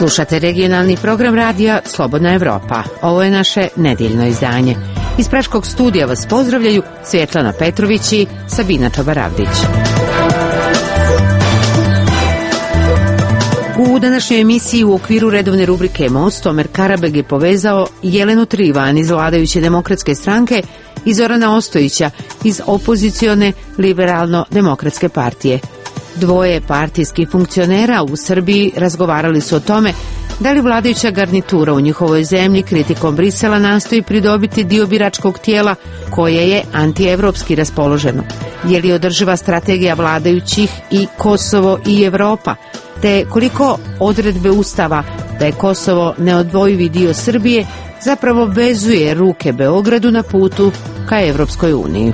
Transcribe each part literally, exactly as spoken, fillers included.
Slušate regionalni program radija Slobodna Evropa. Ovo je naše nedeljno izdanje. Iz Praškog studija vas pozdravljaju Svjetlana Petrović i Sabina Čabaravdić. U današnjoj emisiji u okviru redovne rubrike Most Omer Karabeg je povezao Jelenu Trivan iz vladajuće demokratske stranke i Zorana Ostojića iz opozicione liberalno-demokratske partije. Dvoje partijskih funkcionera u Srbiji razgovarali su o tome da li vladajuća garnitura u njihovoj zemlji kritikom Brisela nastoji pridobiti dio biračkog tijela koje je antievropski raspoloženo. Je li održiva strategija vladajućih i Kosovo i Evropa, te koliko odredbe Ustava da je Kosovo neodvojivi dio Srbije zapravo vezuje ruke Beogradu na putu ka Evropskoj uniji.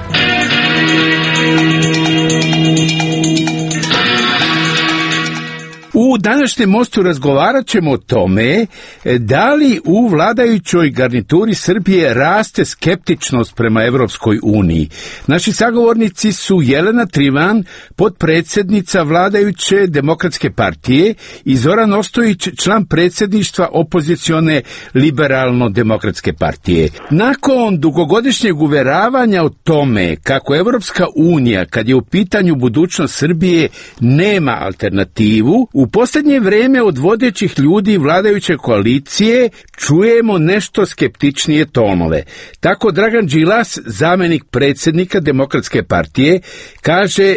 U današnjem mostu razgovarat ćemo o tome da li u vladajućoj garnituri Srbije raste skeptičnost prema Evropskoj uniji. Naši sagovornici su Jelena Trivan, potpredsjednica vladajuće demokratske partije, i Zoran Ostojić, član predsjedništva opozicione liberalno-demokratske partije. Nakon dugogodišnjeg uveravanja o tome kako Evropska unija, kad je u pitanju budućnost Srbije, nema alternativu, u posljednje vrijeme od vodećih ljudi vladajuće koalicije čujemo nešto skeptičnije tonove. Tako Dragan Đilas, zamjenik predsjednika Demokratske partije, kaže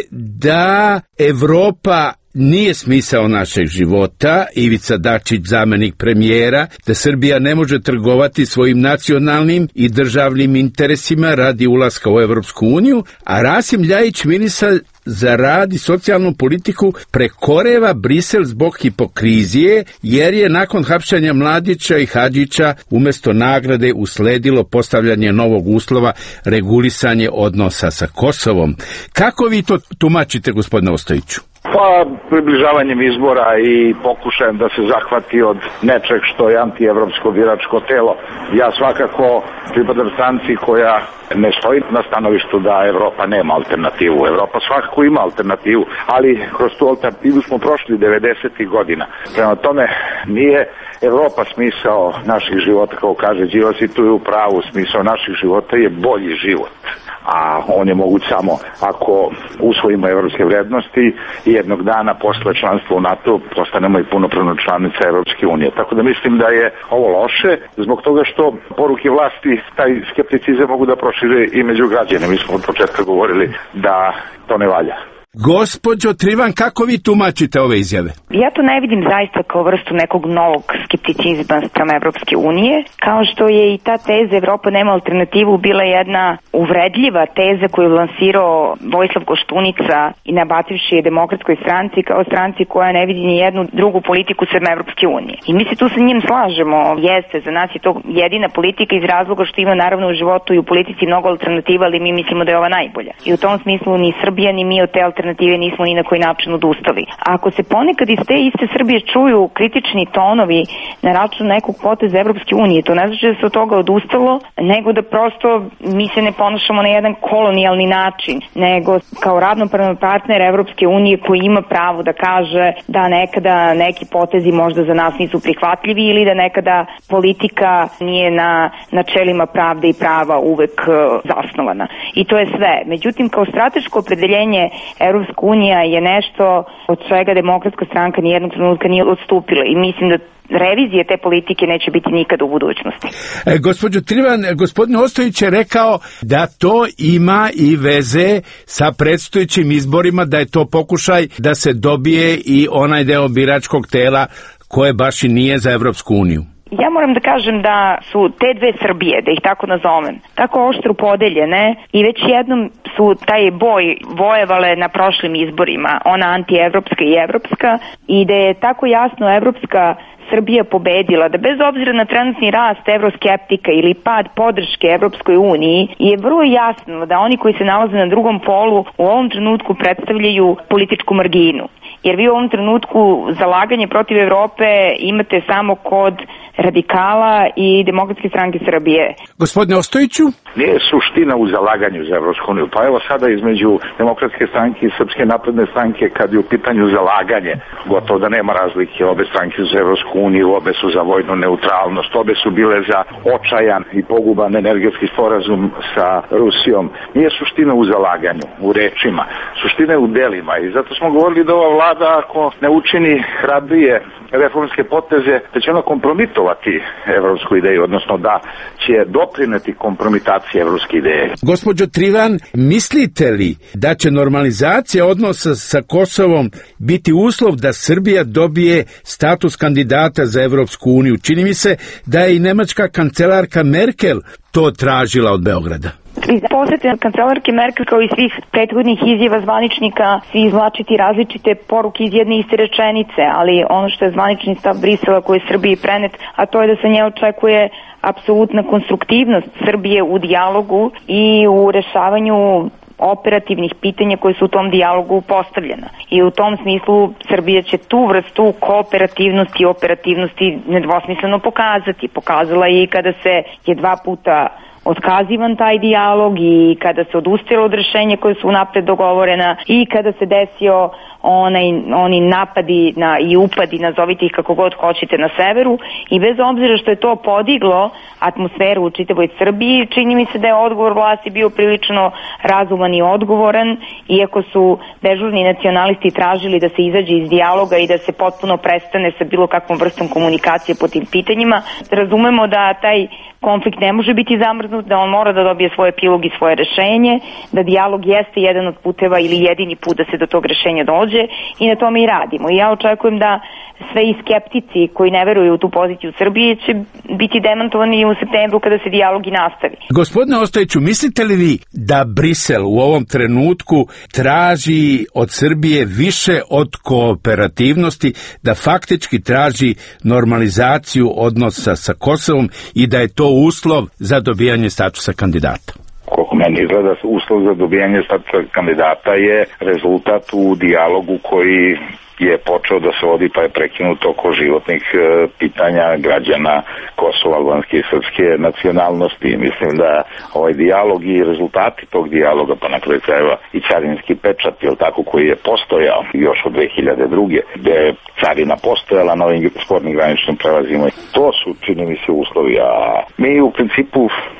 da Evropa nije smisao našeg života. Ivica Dačić, zamjenik premijera, da Srbija ne može trgovati svojim nacionalnim i državnim interesima radi ulaska u Evropsku uniju, a Rasim Ljajić, ministar za rad i socijalnu politiku, prekoreva Brisel zbog hipokrizije, jer je nakon hapšanja Mladića i Hadžića umjesto nagrade usledilo postavljanje novog uslova, regulisanje odnosa sa Kosovom. Kako vi to tumačite, gospodine Ostojiću? Pa približavanjem izbora i pokušajem da se zahvati od nečeg što je antievropsko biračko telo. Ja svakako pripadam stranci koja ne stoji na stanovištu da Evropa nema alternativu. Evropa svakako ima alternativu, ali kroz tu alternativu smo prošli devedesetih godina. Prema tome nije Evropa smisao naših života, kao kaže Đilas, i tu je u pravu. Smisao naših života je bolji život, a on je moguć samo ako usvojimo evropske vrednosti i jednog dana posle članstva u NATO postanemo i punopravna članica Evropske unije. Tako da mislim da je ovo loše zbog toga što poruke vlasti taj skepticizam mogu da prošire i među građane. Mi smo od početka govorili da to ne valja. Gospođo Trivan, kako vi tumačite ove izjave? Ja to ne vidim zaista kao vrstu nekog novog skepticizma sprem Evropske unije, kao što je i ta teza Evropa nema alternativu bila jedna uvredljiva teza koju je lansirao Vojislav Koštunica i nabativši je Demokratskoj stranci kao stranci koja ne vidi ni jednu drugu politiku sem Evropske unije. I mi se tu sa njim slažemo, jeste, za nas je to jedina politika iz razloga što ima naravno u životu i u politici mnogo alternativa, ali mi mislimo da je ova najbolja. I u tom smislu ni Srbija ni mi od te alternative nismo ni na koji način odustali. Ako se ponekad iz te iste Srbije čuju kritični tonovi na račun nekog poteza Evropske unije, to ne znači da se od toga odustalo, nego da prosto mi se ne ponašamo na jedan kolonijalni način, nego kao ravnopravan partner Evropske unije koji ima pravo da kaže da nekada neki potezi možda za nas nisu prihvatljivi ili da nekada politika nije na načelima pravde i prava uvek zasnovana. I to je sve. Međutim, kao strateško opredeljenje Evropska unija je nešto od čega Demokratska stranka nijednog trenutka nije odstupila i mislim da revizije te politike neće biti nikada u budućnosti. E, gospođo Trivan, gospodin Ostojić je rekao da to ima i veze sa predstojećim izborima, da je to pokušaj da se dobije i onaj deo biračkog tela koje baš i nije za Evropsku uniju. Ja moram da kažem da su te dve Srbije, da ih tako nazovem, tako oštro podeljene i već jednom su taj boj vojevale na prošlim izborima, ona antievropska i evropska, i da je tako jasno evropska Srbija pobedila, da bez obzira na trenutni rast evroskeptika ili pad podrške Evropskoj uniji, je vrlo jasno da oni koji se nalaze na drugom polu u ovom trenutku predstavljaju političku marginu. jer vi u ovom trenutku zalaganje protiv Evrope imate samo kod radikala i Demokratske stranke Srbije. Gospodine Ostojiću? Nije suština u zalaganju za Evropsku uniju. Pa evo sada između Demokratske stranke i Srpske napredne stranke, kad je u pitanju zalaganje, gotovo da nema razlike. Obe stranke su za Evropsku uniju, obe su za vojnu neutralnost, obe su bile za očajan i poguban energetski sporazum sa Rusijom. Nije suština u zalaganju, u rečima. Suština je u delima i zato smo govorili da ova vlada, ako ne učini hrabrije reformske poteze, da će ona kompromitovati evropsku ideju, odnosno da će doprineti kompromitaciji evropske ideje. Gospođo Trivan, mislite li da će normalizacija odnosa sa Kosovom biti uslov da Srbija dobije status kandidata za Evropsku uniju? Čini mi se da je i nemačka kancelarka Merkel to tražila od Beograda. Iz posete kancelarke Merkel, kao i svih prethodnih izjava zvaničnika, svi izvlačiti različite poruke iz jedne iste rečenice, ali ono što je zvanični stav Brisela koji je Srbiji prenet, a to je da se nje očekuje apsolutna konstruktivnost Srbije u dijalogu i u rešavanju operativnih pitanja koje su u tom dijalogu postavljena. I u tom smislu Srbija će tu vrstu kooperativnosti i operativnosti nedvosmisleno pokazati. Pokazala je i kada se je dva puta otkazivan taj dijalog i kada se odustalo od rešenja koje su napred dogovorena i kada se desio onaj, oni napadi na, i upadi, nazovite ih kako god hoćete, na severu, i bez obzira što je to podiglo atmosferu u čitavoj Srbiji, čini mi se da je odgovor vlasti bio prilično razuman i odgovoran, iako su dežurni nacionalisti tražili da se izađe iz dijaloga i da se potpuno prestane sa bilo kakvom vrstom komunikacije po tim pitanjima. Razumemo da taj konflikt ne može biti zamrznut, da on mora da dobije svoj epilog i svoje rešenje, da dijalog jeste jedan od puteva ili jedini put da se do tog rešenja dođe, i na tome i radimo. I ja očekujem da sve i skeptici koji ne veruju u tu poziciju Srbije će biti demantovani u septembru kada se dijalog i nastavi. Gospodine Ostojiću, mislite li vi da Brisel u ovom trenutku traži od Srbije više od kooperativnosti, da faktički traži normalizaciju odnosa sa Kosovom i da je to uslov za dobijanje statusa kandidata? Koliko meni izgleda, uslov za dobijanje statusa kandidata je rezultat u dijalogu koji je počeo da se vodi, pa je prekinut oko životnih e, pitanja građana Kosova, albanske i srpske nacionalnosti. Mislim da ovaj dijalog i rezultati tog dijaloga, pa na kraju krajeva i carinski pečat, jel tako, koji je postojao još od dve hiljade druge. gde je carina postojala na ovim spornim graničnim prelazima. To su, čini mi se, uslovi, a mi u principu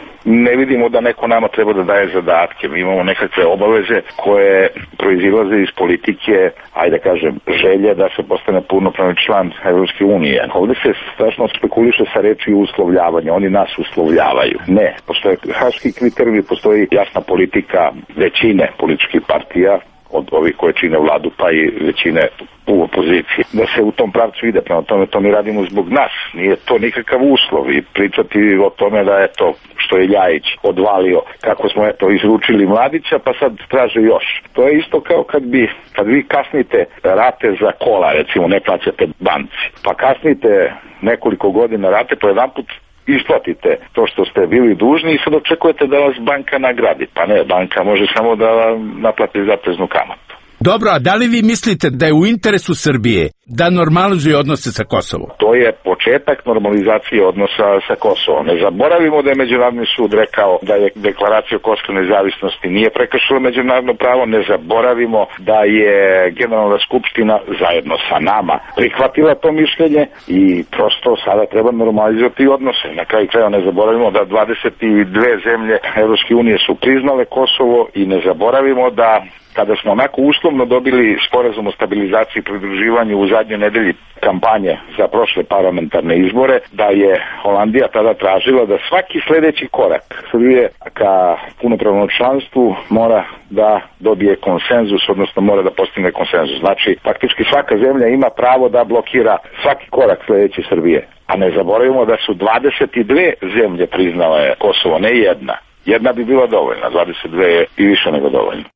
ne vidimo da neko nama treba da daje zadatke. Mi imamo nekakve obaveze koje proizilaze iz politike, ajde kažem, želje da se postane punopravni član Evropske unije. Ovde se strašno spekuliše sa reči uslovljavanja. Oni nas uslovljavaju. Ne. Postoje haški kriterijumi, postoji jasna politika većine političkih partija, od ovih koje čine vladu, pa i većine u opoziciji, da se u tom pravcu ide. Prema tome, to mi radimo zbog nas. Nije to nikakav uslov. I pričati o tome da je to što je Ljajić odvalio, kako smo eto izručili Mladića, pa sad traže još. To je isto kao kad bi, kad vi kasnite rate za kola, recimo ne plaćate banci, pa kasnite nekoliko godina rate, pa jedan put isplatite to što ste bili dužni i sad očekujete da vas banka nagradi. Pa ne, banka može samo da naplati zateznu kamatu. Dobro, a da li vi mislite da je u interesu Srbije da normalizuje odnose sa Kosovom? To je početak normalizacije odnosa sa Kosovom. Ne zaboravimo da je Međunarodni sud rekao da je deklaracija o kosovskoj nezavisnosti nije prekršila međunarodno pravo. Ne zaboravimo da je Generalna skupština zajedno sa nama prihvatila to mišljenje i prosto sada treba normalizovati odnose. Na kraju kraja ne zaboravimo da dvadeset dve zemlje Evropske unije su priznale Kosovo i ne zaboravimo da kada smo onako uslovno dobili sporazum o stabilizaciji i pridruživanju u zadnjoj nedelji kampanje za prošle parlamentarne izbore, da je Holandija tada tražila da svaki sledeći korak Srbije ka punopravnom članstvu mora da dobije konsenzus, odnosno mora da postigne konsenzus. Znači, faktički svaka zemlja ima pravo da blokira svaki korak sledeće Srbije. A ne zaboravimo da su dvadeset dve zemlje priznale Kosovo, ne jedna. Jedna bi bila dovoljna, dvadeset dve je i više nego dovoljno.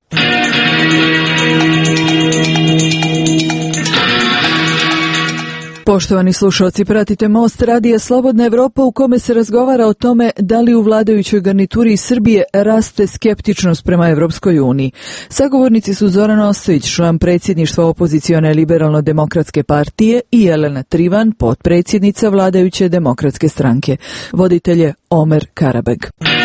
Poštovani slušalci, pratite Most radija Slobodna Evropa u kome se razgovara o tome da li u vladajućoj garnituri Srbije raste skeptičnost prema Evropskoj uniji. Sagovornici su Zoran Ostojić, član predsjedništva opozicione liberalno-demokratske partije, i Jelena Trivan, potpredsjednica vladajuće demokratske stranke. Voditelj je Omer Karabeg.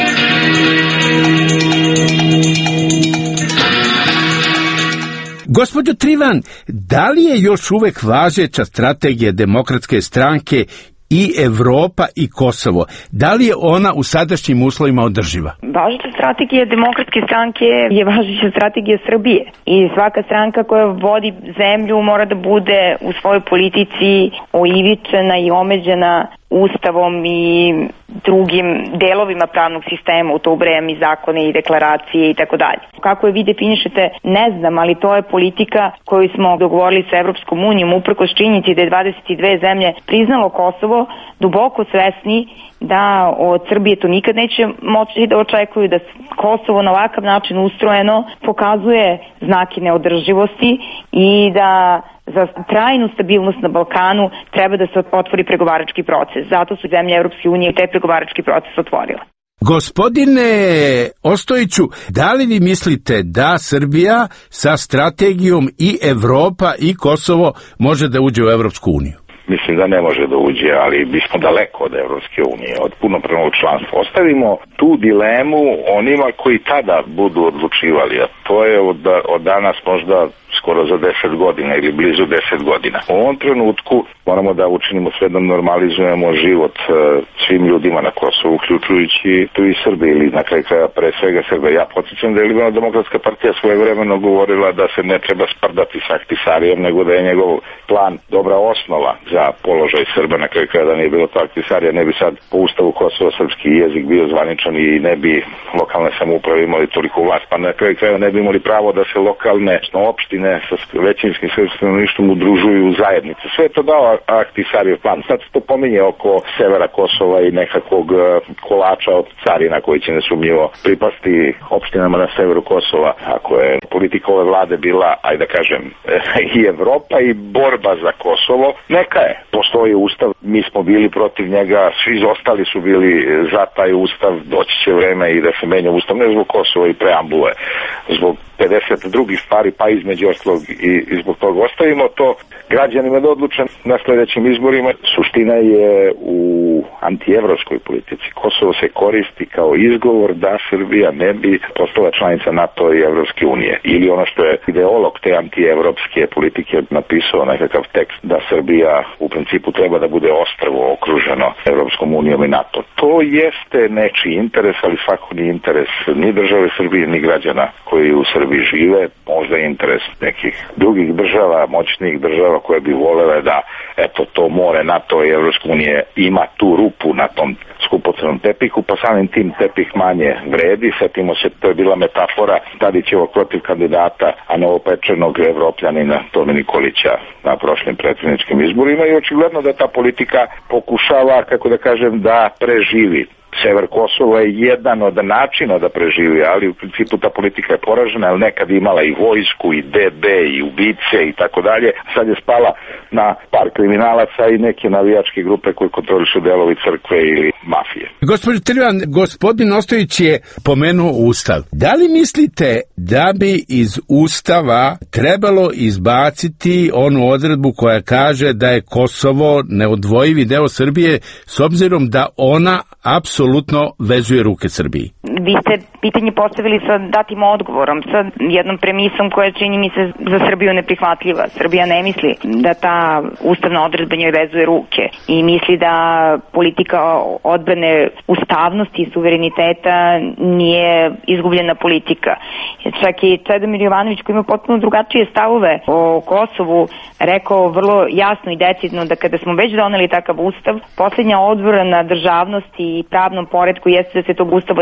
Gospođo Trivan, da li je još uvek važeća strategija demokratske stranke i Evropa i Kosovo? Da li je ona u sadašnjim uslovima održiva? Važeća strategija demokratske stranke je važeća strategija Srbije. I svaka stranka koja vodi zemlju mora da bude u svojoj politici oivičena i omeđena Ustavom i drugim delovima pravnog sistema, u to ubrajam i zakone i deklaracije i tako dalje. Kako je vi definišete, ne znam, ali to je politika koju smo dogovorili sa Evropskom unijom, uprkos činjenici da je dvadeset dve zemlje priznalo Kosovo, duboko svesni da od Srbije to nikad neće moći da očekuju, da Kosovo na ovakav način ustrojeno pokazuje znake neodrživosti i da za trajnu stabilnost na Balkanu treba da se otvori pregovarački proces. Zato su zemlje Evropske unije taj pregovarački proces otvorile. Gospodine Ostojiću, da li vi mislite da Srbija sa strategijom i Evropa i Kosovo može da uđe u Evropsku uniju? Mislim da ne može da uđe, ali bismo daleko od Evropske unije, od punopravnog članstva. Ostavimo tu dilemu onima koji tada budu odlučivali, a to je od, od danas možda skoro za deset godina ili blizu deset godina. U ovom trenutku moramo da učinimo sve da normalizujemo život e, svim ljudima na Kosovu, uključujući tu i Srbi, ili na kraju kraja pre svega Srbe. Ja podsjećam da je Liberalno-demokratska partija svojevremeno govorila da se ne treba sprdati sa Ahtisarijem, nego da je njegov plan dobra osnova za položaj Srba. Na kraju kraja da nije bilo to Ahtisarija, ne bi sad po ustavu Kosova srpski jezik bio zvaničan i ne bi lokalne samouprave imali toliko vlast, pa na kraju kraja ne bi imali pravo da se lokalne opštine sa većinskim srpskim stanovništvom udružuju u zajednice. Sve je to dao Ahtisarijev plan. Sad se to pominje oko severa Kosova i nekakvog kolača od carina koji će nesumnjivo pripasti opštinama na severu Kosova. Ako je politika ove vlade bila, ajde da kažem, i Evropa i borba za Kosovo, neka je. Postoji ustav, mi smo bili protiv njega, svi ostali su bili za taj ustav, doći će vreme i da se menja ustav, ne zbog Kosova i preambule, zbog pedeset drugih stvari, pa između ostalog i, i zbog toga ostavimo to građanima da odluče na sljedećim izborima. Suština je u antievropskoj politici. Kosovo se koristi kao izgovor da Srbija ne bi postala članica NATO i Evropske unije. Ili ono što je ideolog te antievropske politike napisao nekakav tekst da Srbija u principu treba da bude ostrvo okruženo Evropskom unijom i NATO. To jeste nečiji interes, ali svako ni interes ni države Srbije ni građana koji u Srbiji žive, možda je interes nekih drugih država, moćnih država koje bi volele da eto to more NATO i Evropske unije ima tu rupu na tom skupocrenom tepihu, pa samim tim tepih manje vredi. Setimo se, to je bila metafora Tadićevog protiv kandidata, a novopečenog Evropljanina Tome Nikolića na prošlim predsjedničkim izborima, i očigledno da ta politika pokušava, kako da kažem, da preživi. Sever Kosova je jedan od načina da preživi, ali u principu ta politika je poražena, jer nekad imala i vojsku, i D B, i ubice i tako dalje. Sad je spala na par kriminalaca i neke navijačke grupe koje kontrolišu delovi crkve ili mafije. Gospodin Trivan, gospodin Ostojić je pomenuo Ustav. Da li mislite da bi iz Ustava trebalo izbaciti onu odredbu koja kaže da je Kosovo neodvojivi deo Srbije, s obzirom da ona apsolutno vezuje ruke Srbiji? Vi ste pitanje postavili sa datim odgovorom, sa jednom premisom koja čini mi se za Srbiju neprihvatljiva. Srbija ne misli da ta ustavna odredba njoj vezuje ruke i misli da politika odbrane ustavnosti i suvereniteta nije izgubljena politika. Čak i Čedomir Jovanović, koji ima potpuno drugačije stavove o Kosovu, rekao vrlo jasno i decidno da kada smo već doneli takav ustav, posljednja odbrana državnosti i pravnom poretku jeste da se tog ustava držimo i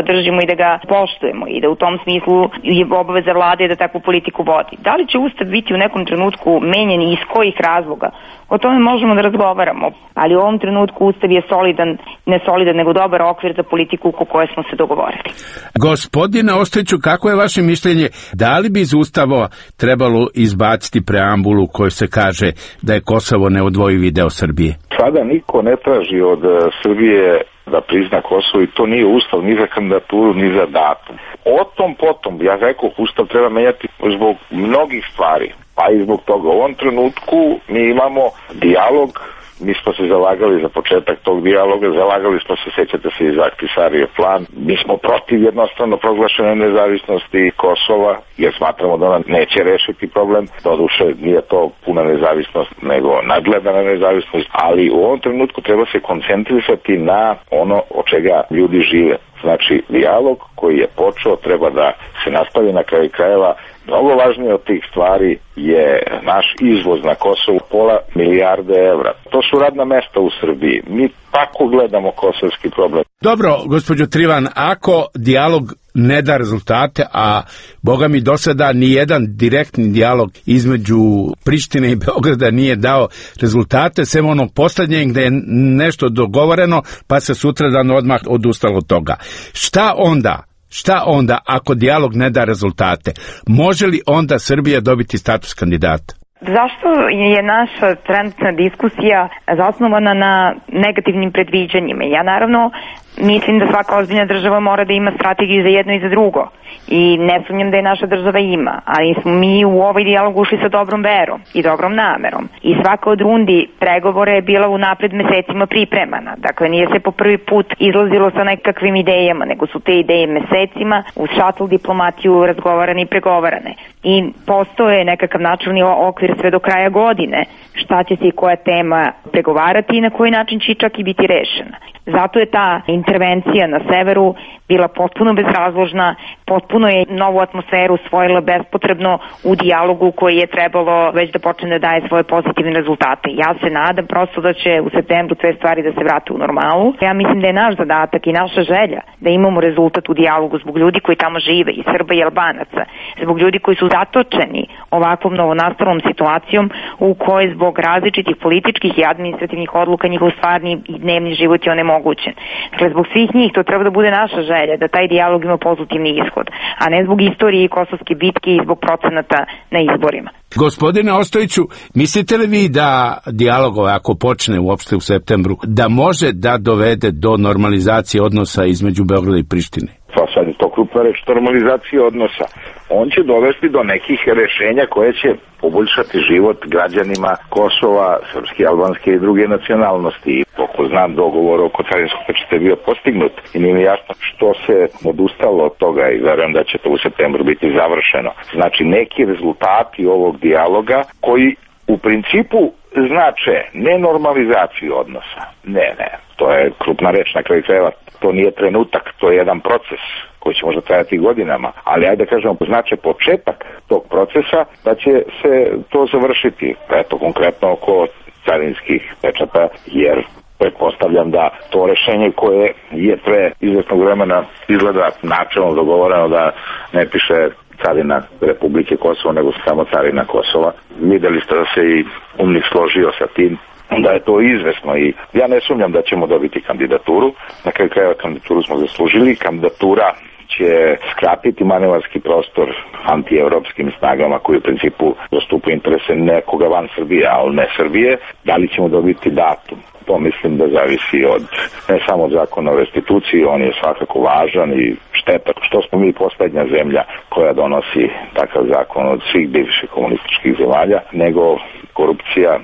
da ga poštujemo i da u tom smislu je obaveza vlade da takvu politiku vodi. Da li će Ustav biti u nekom trenutku menjan i iz kojih razloga? O tome možemo da razgovaramo, ali u ovom trenutku Ustav je solidan, ne solidan, nego dobar okvir za politiku oko koje smo se dogovorili. Gospodine Ostojiću, kako je vaše mišljenje? Da li bi iz Ustava trebalo izbaciti preambulu koju se kaže da je Kosovo neodvojivi deo Srbije? Sada niko ne traži od Srbije da prizna Kosovo i to nije Ustav ni za kandidaturu, ni za datum. O tom potom, ja rekao, Ustav treba menjati zbog mnogih stvari, pa i zbog toga. U ovom trenutku mi imamo dijalog, mi smo se zalagali za početak tog dijaloga, zalagali smo se, sećate se, iz Ahtisarijev plan. Mi smo protiv jednostavno proglašene nezavisnosti Kosova, jer smatramo da ona neće rešiti problem. Doduše, nije to puna nezavisnost, nego nadgledana nezavisnost, ali u ovom trenutku treba se koncentrisati na ono od čega ljudi žive. Znači, dijalog koji je počeo treba da se nastavi na kraju krajeva. Mnogo važnije od tih stvari je naš izvoz na Kosovu, pola milijarde evra. To su radna mesta u Srbiji. Mi tako gledamo kosovski problem. Dobro, gospođo Trivan, ako dijalog ne da rezultate, a boga mi do sada ni jedan direktni dijalog između Prištine i Beograda nije dao rezultate, sem onog poslednjeg gde je nešto dogovoreno, pa se sutradan odmah odustalo od toga. Šta onda? Šta onda ako dijalog ne da rezultate? Može li onda Srbija dobiti status kandidata? Zašto je naša trenutna diskusija zasnovana na negativnim predviđanjima? Ja naravno mislim da svaka ozbiljna država mora da ima strategiju za jedno i za drugo. I ne sumnjam da je naša država ima, ali smo mi u ovaj dijalog ušli sa dobrom verom i dobrom namerom. I svaka od rundi pregovora je bila unapred mesecima pripremana. Dakle, nije se po prvi put izlazilo sa nekakvim idejama, nego su te ideje mesecima uz šatl diplomatiju razgovarane i pregovarane. I postoje nekakav načelni okvir sve do kraja godine šta će se i koja tema pregovarati i na koji način će čak i biti rešena. Zato je ta intervencija na severu bila potpuno bezrazložna, potpuno je novu atmosferu usvojila bespotrebno u dijalogu koji je trebalo već da počne da daje svoje pozitivne rezultate. Ja se nadam prosto da će u septembru sve stvari da se vrate u normalu. Ja mislim da je naš zadatak i naša želja da imamo rezultat u dijalogu zbog ljudi koji tamo žive, i Srba i Albanaca, zbog ljudi koji su zatočeni ovakvom novonastalom situacijom u kojoj zbog različitih političkih i administrativnih odluka njihov stvarni i dnevni život je onemogućen. Dakle, zbog svih njih to treba da bude naša želja, da taj dijalog ima pozitivni ishod, a ne zbog istorije i kosovske bitke i zbog procenata na izborima. Gospodine Ostojiću, mislite li vi da dijalog, ako počne uopšte u septembru, da može da dovede do normalizacije odnosa između Beograda i Prištine? Pa sad je to krupna reč, normalizacija odnosa. On će dovesti do nekih rešenja koje će poboljšati život građanima Kosova, srpske, albanske i druge nacionalnosti. Koliko znam, dogovor oko carinskog pečata je bio postignut i nije mi jasno što se odustalo od toga i verujem da će to u septembru biti završeno. Znači, neki rezultati ovog dijaloga koji u principu znače ne normalizaciju odnosa. Ne, ne, to je krupna reč na kraju krajeva. To nije trenutak, to je jedan proces koji će možda trajati godinama, ali ajde da kažemo, znače početak tog procesa da će se to završiti, eto konkretno oko carinskih pečata, jer pretpostavljam da to rešenje koje je pre izvesnog vremena izgleda načelno dogovoreno da ne piše carina Republike Kosovo, nego samo carina Kosova. Videli ste da se i UNMIK složio sa tim, da je to izvesno i ja ne sumnjam da ćemo dobiti kandidaturu. Na kraju krajeva kandidaturu smo zaslužili. Kandidatura će skratiti manevarski prostor antievropskim snagama koji u principu zastupaju interese nekoga van Srbije, ali ne Srbije. Da li ćemo dobiti datum? To mislim da zavisi od, ne samo od zakona o restituciji, on je svakako važan i šteta što smo mi poslednja zemlja koja donosi takav zakon od svih bivših komunističkih zemalja, nego korupcija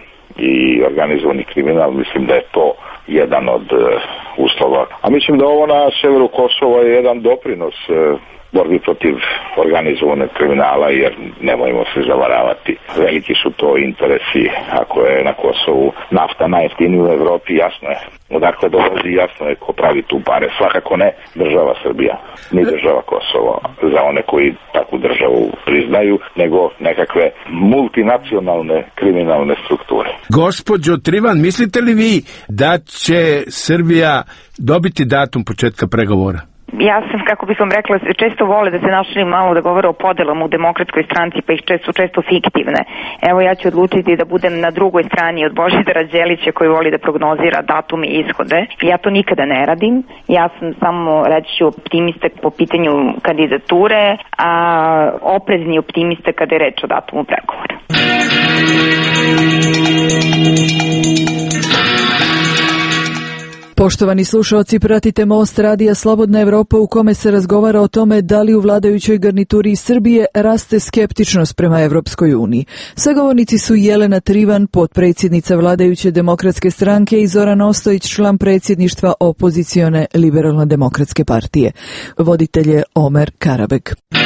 i organizovani kriminal, mislim da je to jedan od uh, uslova. A mislim da ovo na severu Kosova je jedan doprinos uh, borbi protiv organizovanog kriminala, jer nemojmo se zavaravati. Veliki su to interesi, ako je na Kosovu nafta najjeftinija u Evropi, jasno je. Odakle dolazi, jasno je ko pravi tu pare. Svakako ne država Srbija, ni država Kosovo, za one koji takvu državu priznaju, nego nekakve multinacionalne kriminalne strukture. Gospođo Trivan, mislite li vi da će Srbija dobiti datum početka pregovora? Ja sam, kako bih vam rekla, često vole da se našli malo da govore o podelama u Demokratskoj stranci, pa ih često, često fiktivne. Evo, ja ću odlučiti da budem na drugoj strani od Božidara Đelića koji voli da prognozira datume i ishode. Ja to nikada ne radim. Ja sam samo, reći ću, optimista po pitanju kandidature, a oprezni optimista kada je reč o datumu pregovora. Poštovani slušalci, pratite Most radija Slobodna Evropa u kome se razgovara o tome da li u vladajućoj garnituri Srbije raste skeptičnost prema Evropskoj uniji. Sagovornici su Jelena Trivan, potpredsjednica vladajuće Demokratske stranke, i Zoran Ostojić, član predsjedništva opozicione Liberalno-demokratske partije. Voditelj je Omer Karabeg.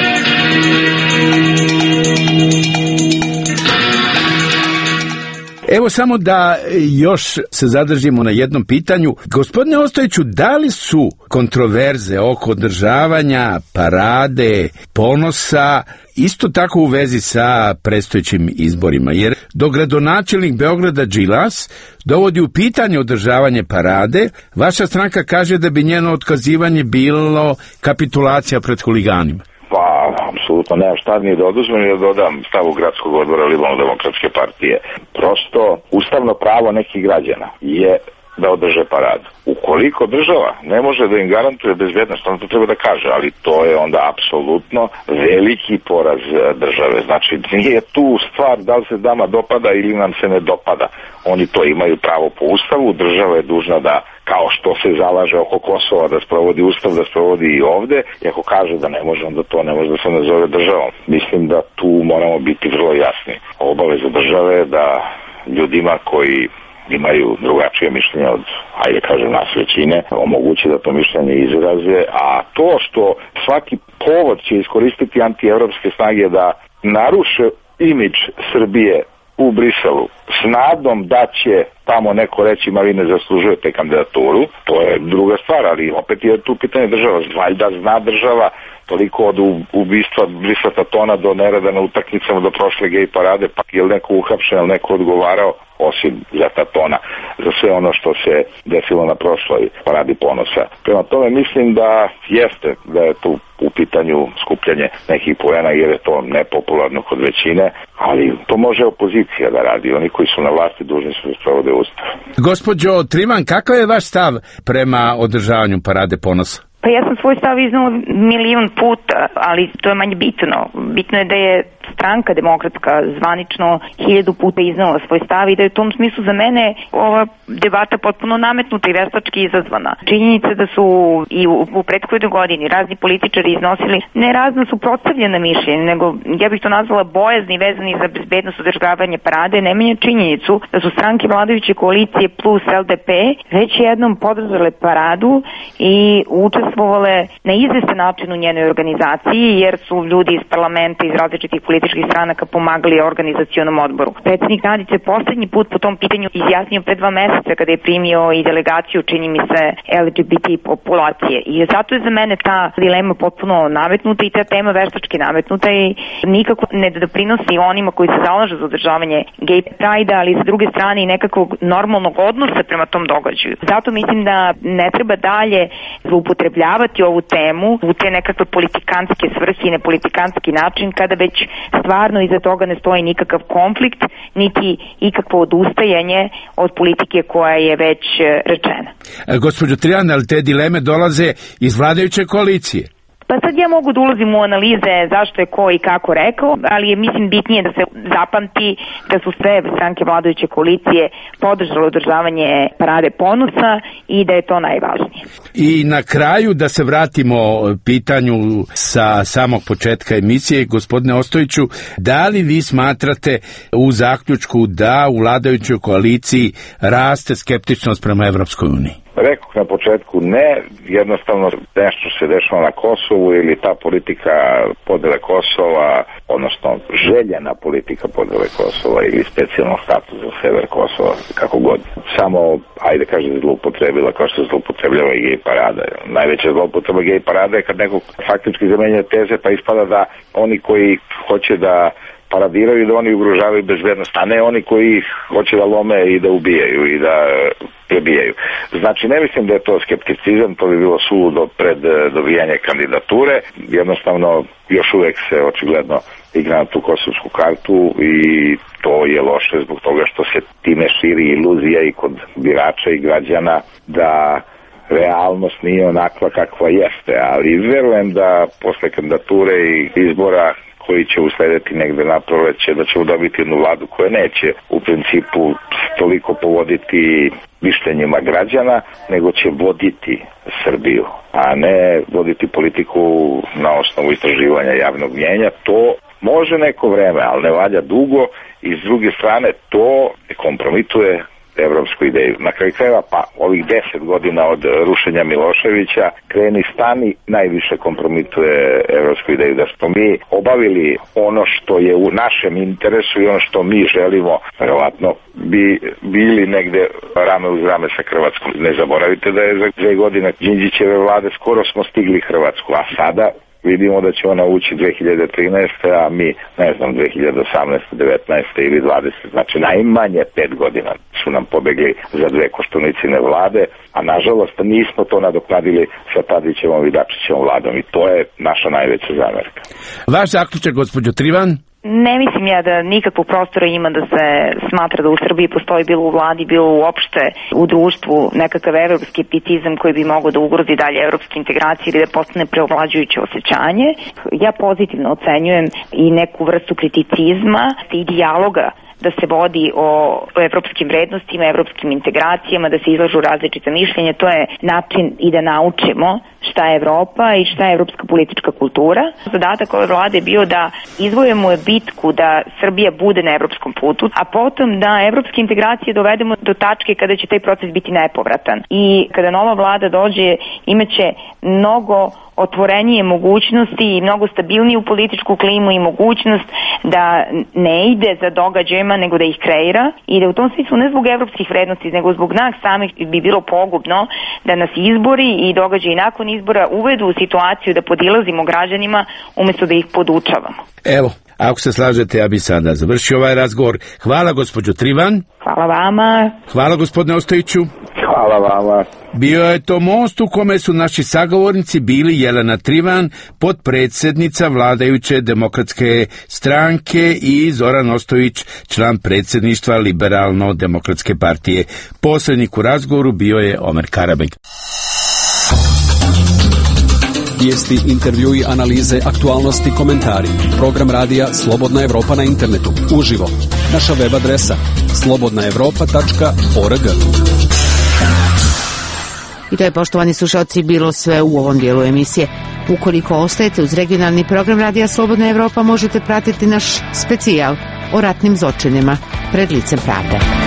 Evo samo da još se zadržimo na jednom pitanju. Gospodine Ostojiću, da li su kontroverze oko održavanja parade ponosa isto tako u vezi sa predstojećim izborima? Jer dok gradonačelnik Beograda Đilas dovodi u pitanje održavanje parade, vaša stranka kaže da bi njeno otkazivanje bilo kapitulacija pred huliganima. Pa, apsolutno nemam šta ni da oduzmem ni da dodam stavu gradskog odbora Liberalno-demokratske partije. Prosto, ustavno pravo nekih građana je da održe paradu. Ukoliko država ne može da im garantuje bezbednost, onda to treba da kaže, ali to je onda apsolutno veliki poraz države. Znači, nije tu stvar da li se dama dopada ili nam se ne dopada. Oni to imaju pravo po ustavu, država je dužna da, kao što se zalaže oko Kosova da sprovodi ustav, da sprovodi i ovde, i ako kaže da ne može, onda to ne može da se nazove državom. Mislim da tu moramo biti vrlo jasni. Obaveza države da ljudima koji imaju drugačije mišljenje od, ajde kažem, nas većine, omogući da to mišljenje izraze, a to što svaki povod će iskoristiti antievropske snage da naruše imidž Srbije u Briselu s nadom da će tamo neko reći ma vi ne zaslužujete kandidaturu, to je druga stvar, ali opet je tu pitanje država. Valjda zna država toliko od ubistva Brisa Tatona do nereda na utakmicama do prošle gej parade, pa je li neko uhapšen, je li neko odgovarao, osim za Tatona, za sve ono što se desilo na prošloj paradi ponosa. Prema tome mislim da jeste, da je tu u pitanju skupljanje nekih poena jer je to nepopularno kod većine, ali to može opozicija da radi. Oni koji su na vlasti dužni su da sprovode ustav. Gospođo Trivan, kakav je vaš stav prema održavanju parade ponosa? Pa ja sam svoj stav iznala milion puta, ali to je manje bitno. Bitno je da je stranka demokratska zvanično hiljadu puta iznala svoj stav i da je u tom smislu za mene ova debata potpuno nametnuta i veštački izazvana. Činjenica da su i u, u prethodnoj godini razni političari iznosili ne razno suprotstavljena mišljenja, nego ja bih to nazvala bojazni vezani za bezbednost održavanja parade, ne menja činjenicu da su stranke vladajuće koalicije plus L D P već jednom podržale paradu i učestvovale na izvestan način u njenoj organizaciji, jer su ljudi iz parlamenta, iz različitih političkih stranaka pomagali organizacionom odboru. Predsjednik Tadić je poslednji put po tom pitanju izjasnio pre dva meseca kada je primio i delegaciju, čini mi se, L G B T populacije. I zato je za mene ta dilema potpuno nametnuta i ta tema veštački nametnuta i nikako ne doprinosi onima koji se zalažu za održavanje gay pride, ali sa druge strane i nekakvog normalnog odnosa prema tom događaju. Zato mislim da ne treba dalje zloupotrebljavati ovu temu u te nekakve politikanske svrhe i nepolitikanski način kada već stvarno iza toga ne stoji nikakav konflikt, niti ikakvo odustajanje od politike koja je već rečena. E, gospođo Trivan, ali te dileme dolaze iz vladajuće koalicije? Pa sad ja mogu da ulazim u analize zašto je ko i kako rekao, ali je mislim bitnije da se zapamti da su sve stranke vladajuće koalicije podržale održavanje parade ponosa i da je to najvažnije. I na kraju da se vratimo pitanju sa samog početka emisije, gospodine Ostojiću, da li vi smatrate u zaključku da u vladajućoj koaliciji raste skeptičnost prema Evropskoj uniji? Rekao na početku ne, jednostavno nešto se dešava na Kosovu ili ta politika podele Kosova, odnosno željena politika podele Kosova ili specijalnog statusa za sever Kosova, kako god. Samo, ajde kažem, zloupotrebila kao što se zloupotrebljava i gej parada. Najveća zloupotreba gej parada je kad neko faktički zamenja teze pa ispada da oni koji hoće da paradiraju i da oni ugrožavaju bezbednost, a ne oni koji ih hoće da lome i da ubijaju i da prebijaju. Znači, ne mislim da je to skepticizam, to bi bilo suludo pred dobijanje kandidature. Jednostavno, još uvek se očigledno igra na tu kosovsku kartu i to je loše zbog toga što se time širi iluzija i kod birača i građana da realnost nije onakva kakva jeste, ali verujem da posle kandidature i izbora koji će uslediti negde na proleće, da ćemo dobiti jednu vladu koja neće u principu toliko povoditi mišljenjima građana, nego će voditi Srbiju, a ne voditi politiku na osnovu istraživanja javnog mnjenja. To može neko vreme, ali ne valja dugo i s druge strane to kompromituje evropsku ideju. Na kraju krajeva, pa ovih deset godina od rušenja Miloševića, kreni stani, najviše kompromituje evropsku ideju. Da smo mi obavili ono što je u našem interesu i ono što mi želimo, verovatno bi bili negde rame uz rame sa Hrvatskom. Ne zaboravite da je za dve godine Đinđićeve vlade skoro smo stigli Hrvatsku, a sada vidimo da će ona ući dve hiljade trinaeste. a mi, ne znam, dve hiljade osamnaeste, devetnaeste ili dvadesete. Znači, najmanje pet godina su nam pobegli za dve Koštunicine vlade, a nažalost nismo to nadoknadili sa Tadićevom i Dačićevom vladom i to je naša najveća zamerka. Vaš zaključak, gospođo Trivan? Ne mislim ja da nikakvog prostora ima da se smatra da u Srbiji postoji bilo u vladi, bilo uopšte u društvu nekakav evropski skepticizam koji bi mogao da ugrozi dalje evropske integracije ili da postane preovlađujuće osjećanje. Ja pozitivno ocenjujem i neku vrstu kriticizma i dijaloga da se vodi o evropskim vrednostima, evropskim integracijama, da se izlažu različite mišljenja. To je način i da naučimo šta je Evropa i šta je evropska politička kultura. Zadatak ove vlade je bio da izvojemo bitku da Srbija bude na evropskom putu, a potom da evropske integracije dovedemo do tačke kada će taj proces biti nepovratan. I kada nova vlada dođe, imaće mnogo otvorenije mogućnosti i mnogo stabilniju političku klimu i mogućnost da ne ide za događajima nego da ih kreira i da u tom smislu ne zbog evropskih vrednosti nego zbog nas samih bi bilo pogubno da nas izbori i događaji nakon izbora uvedu u situaciju da podilazimo građanima umjesto da ih podučavamo. Evo, ako se slažete, ja bi sada završio ovaj razgovor. Hvala gospođo Trivan. Hvala vama. Hvala gospodine Ostojiću. Hvala vama. Bio je to most u kome su naši sagovornici bili Jelena Trivan, potpredsjednica vladajuće demokratske stranke i Zoran Ostojić, član predsjedništva Liberalno-demokratske partije. Posrednik u razgovoru bio je Omer Karabeg. Vijesti, intervjui, analize, aktualnosti, komentari. Program radija Slobodna Evropa na internetu. Uživo. Naša web adresa slobodna evropa tačka org. I to je, poštovani slušalci, bilo sve u ovom dijelu emisije. Ukoliko ostajete uz regionalni program radija Slobodna Evropa, možete pratiti naš specijal o ratnim zločinima pred licem pravde.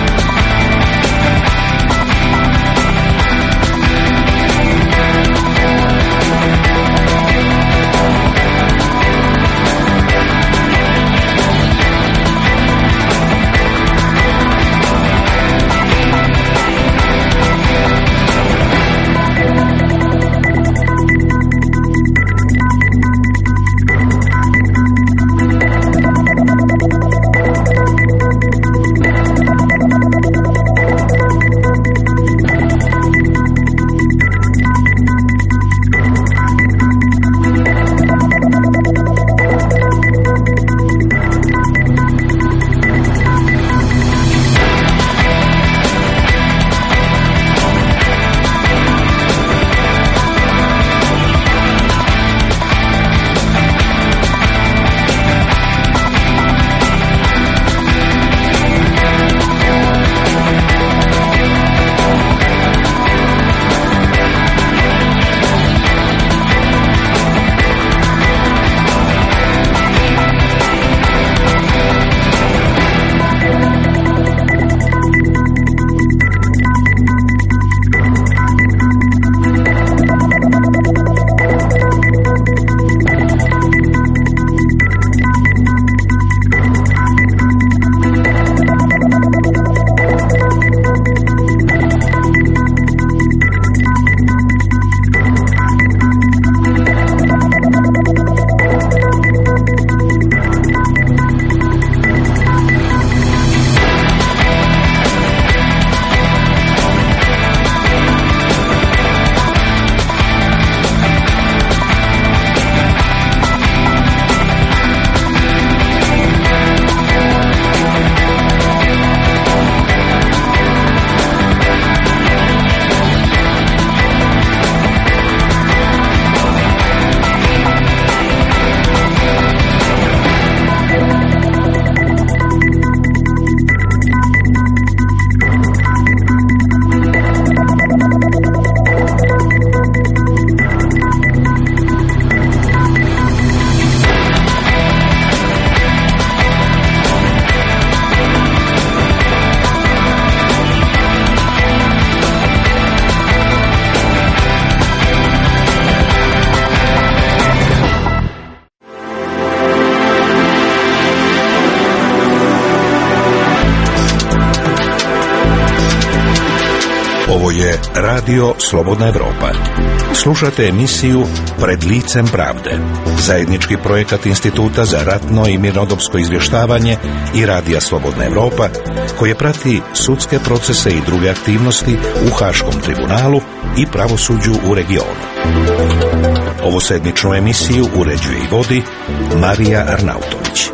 Ovo je Radio Slobodna Evropa. Slušate emisiju Pred licem pravde, zajednički projekat Instituta za ratno i mirnodopsko izvještavanje i Radija Slobodna Evropa, koje prati sudske procese i druge aktivnosti u Haškom tribunalu i pravosuđu u regionu. Ovu sedmičnu emisiju uređuje i vodi Marija Arnautović.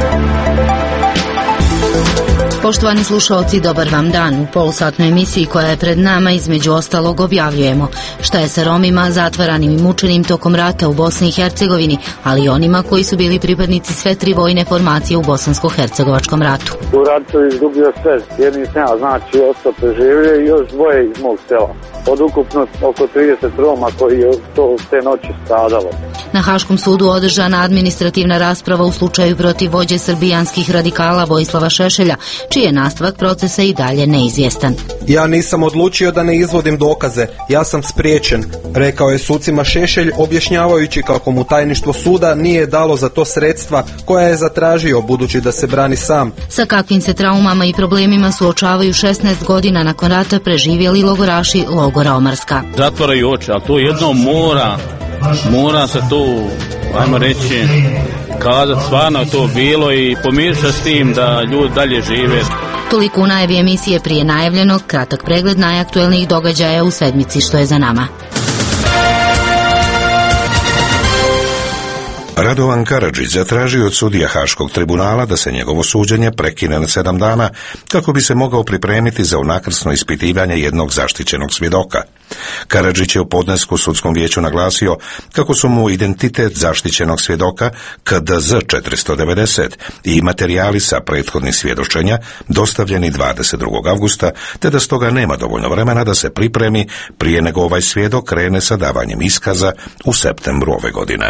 Poštovani slušalci, dobar vam dan. U polusatnoj emisiji koja je pred nama između ostalog objavljujemo šta je sa Romima zatvaranim i mučenim tokom rata u Bosni i Hercegovini, ali i onima koji su bili pripadnici sve tri vojne formacije u bosansko-hercegovačkom ratu. U ratu izgubio sve, jedni sam ja, znači ostao preživio i još dvoje iz mog sela. Od ukupno oko trideset Roma koji je to te noći stradalo. Na Haškom sudu održana administrativna rasprava u slučaju protiv vođe srbijanskih radikala Vojislava Šešelja, čiji je nastavak procesa i dalje neizvjestan. Ja nisam odlučio da ne izvodim dokaze, ja sam spriječen, rekao je sucima Šešelj, objašnjavajući kako mu tajništvo suda nije dalo za to sredstva koja je zatražio, budući da se brani sam. Sa kakvim se traumama i problemima suočavaju šesnaest godina nakon rata preživjeli logoraši logora Omarska. Zatvaraju oči, ali to jedno mora, mora se to, ajmo reći, kazati stvarno je to bilo i pomiriti se s tim da ljudi dalje žive. Toliko u najavi emisije prije najavljenog, kratak pregled najaktuelnijih događaja u sedmici što je za nama. Radovan Karadžić zatražio od sudija Haškog tribunala da se njegovo suđenje prekine na sedam dana kako bi se mogao pripremiti za unakrsno ispitivanje jednog zaštićenog svjedoka. Karadžić je u podnesku sudskom vijeću naglasio kako su mu identitet zaštićenog svjedoka K D Z četiristo devedeset i materijali sa prethodnih svjedočenja dostavljeni dvadeset drugog avgusta, te da stoga nema dovoljno vremena da se pripremi prije nego ovaj svjedok krene sa davanjem iskaza u septembru ove godine.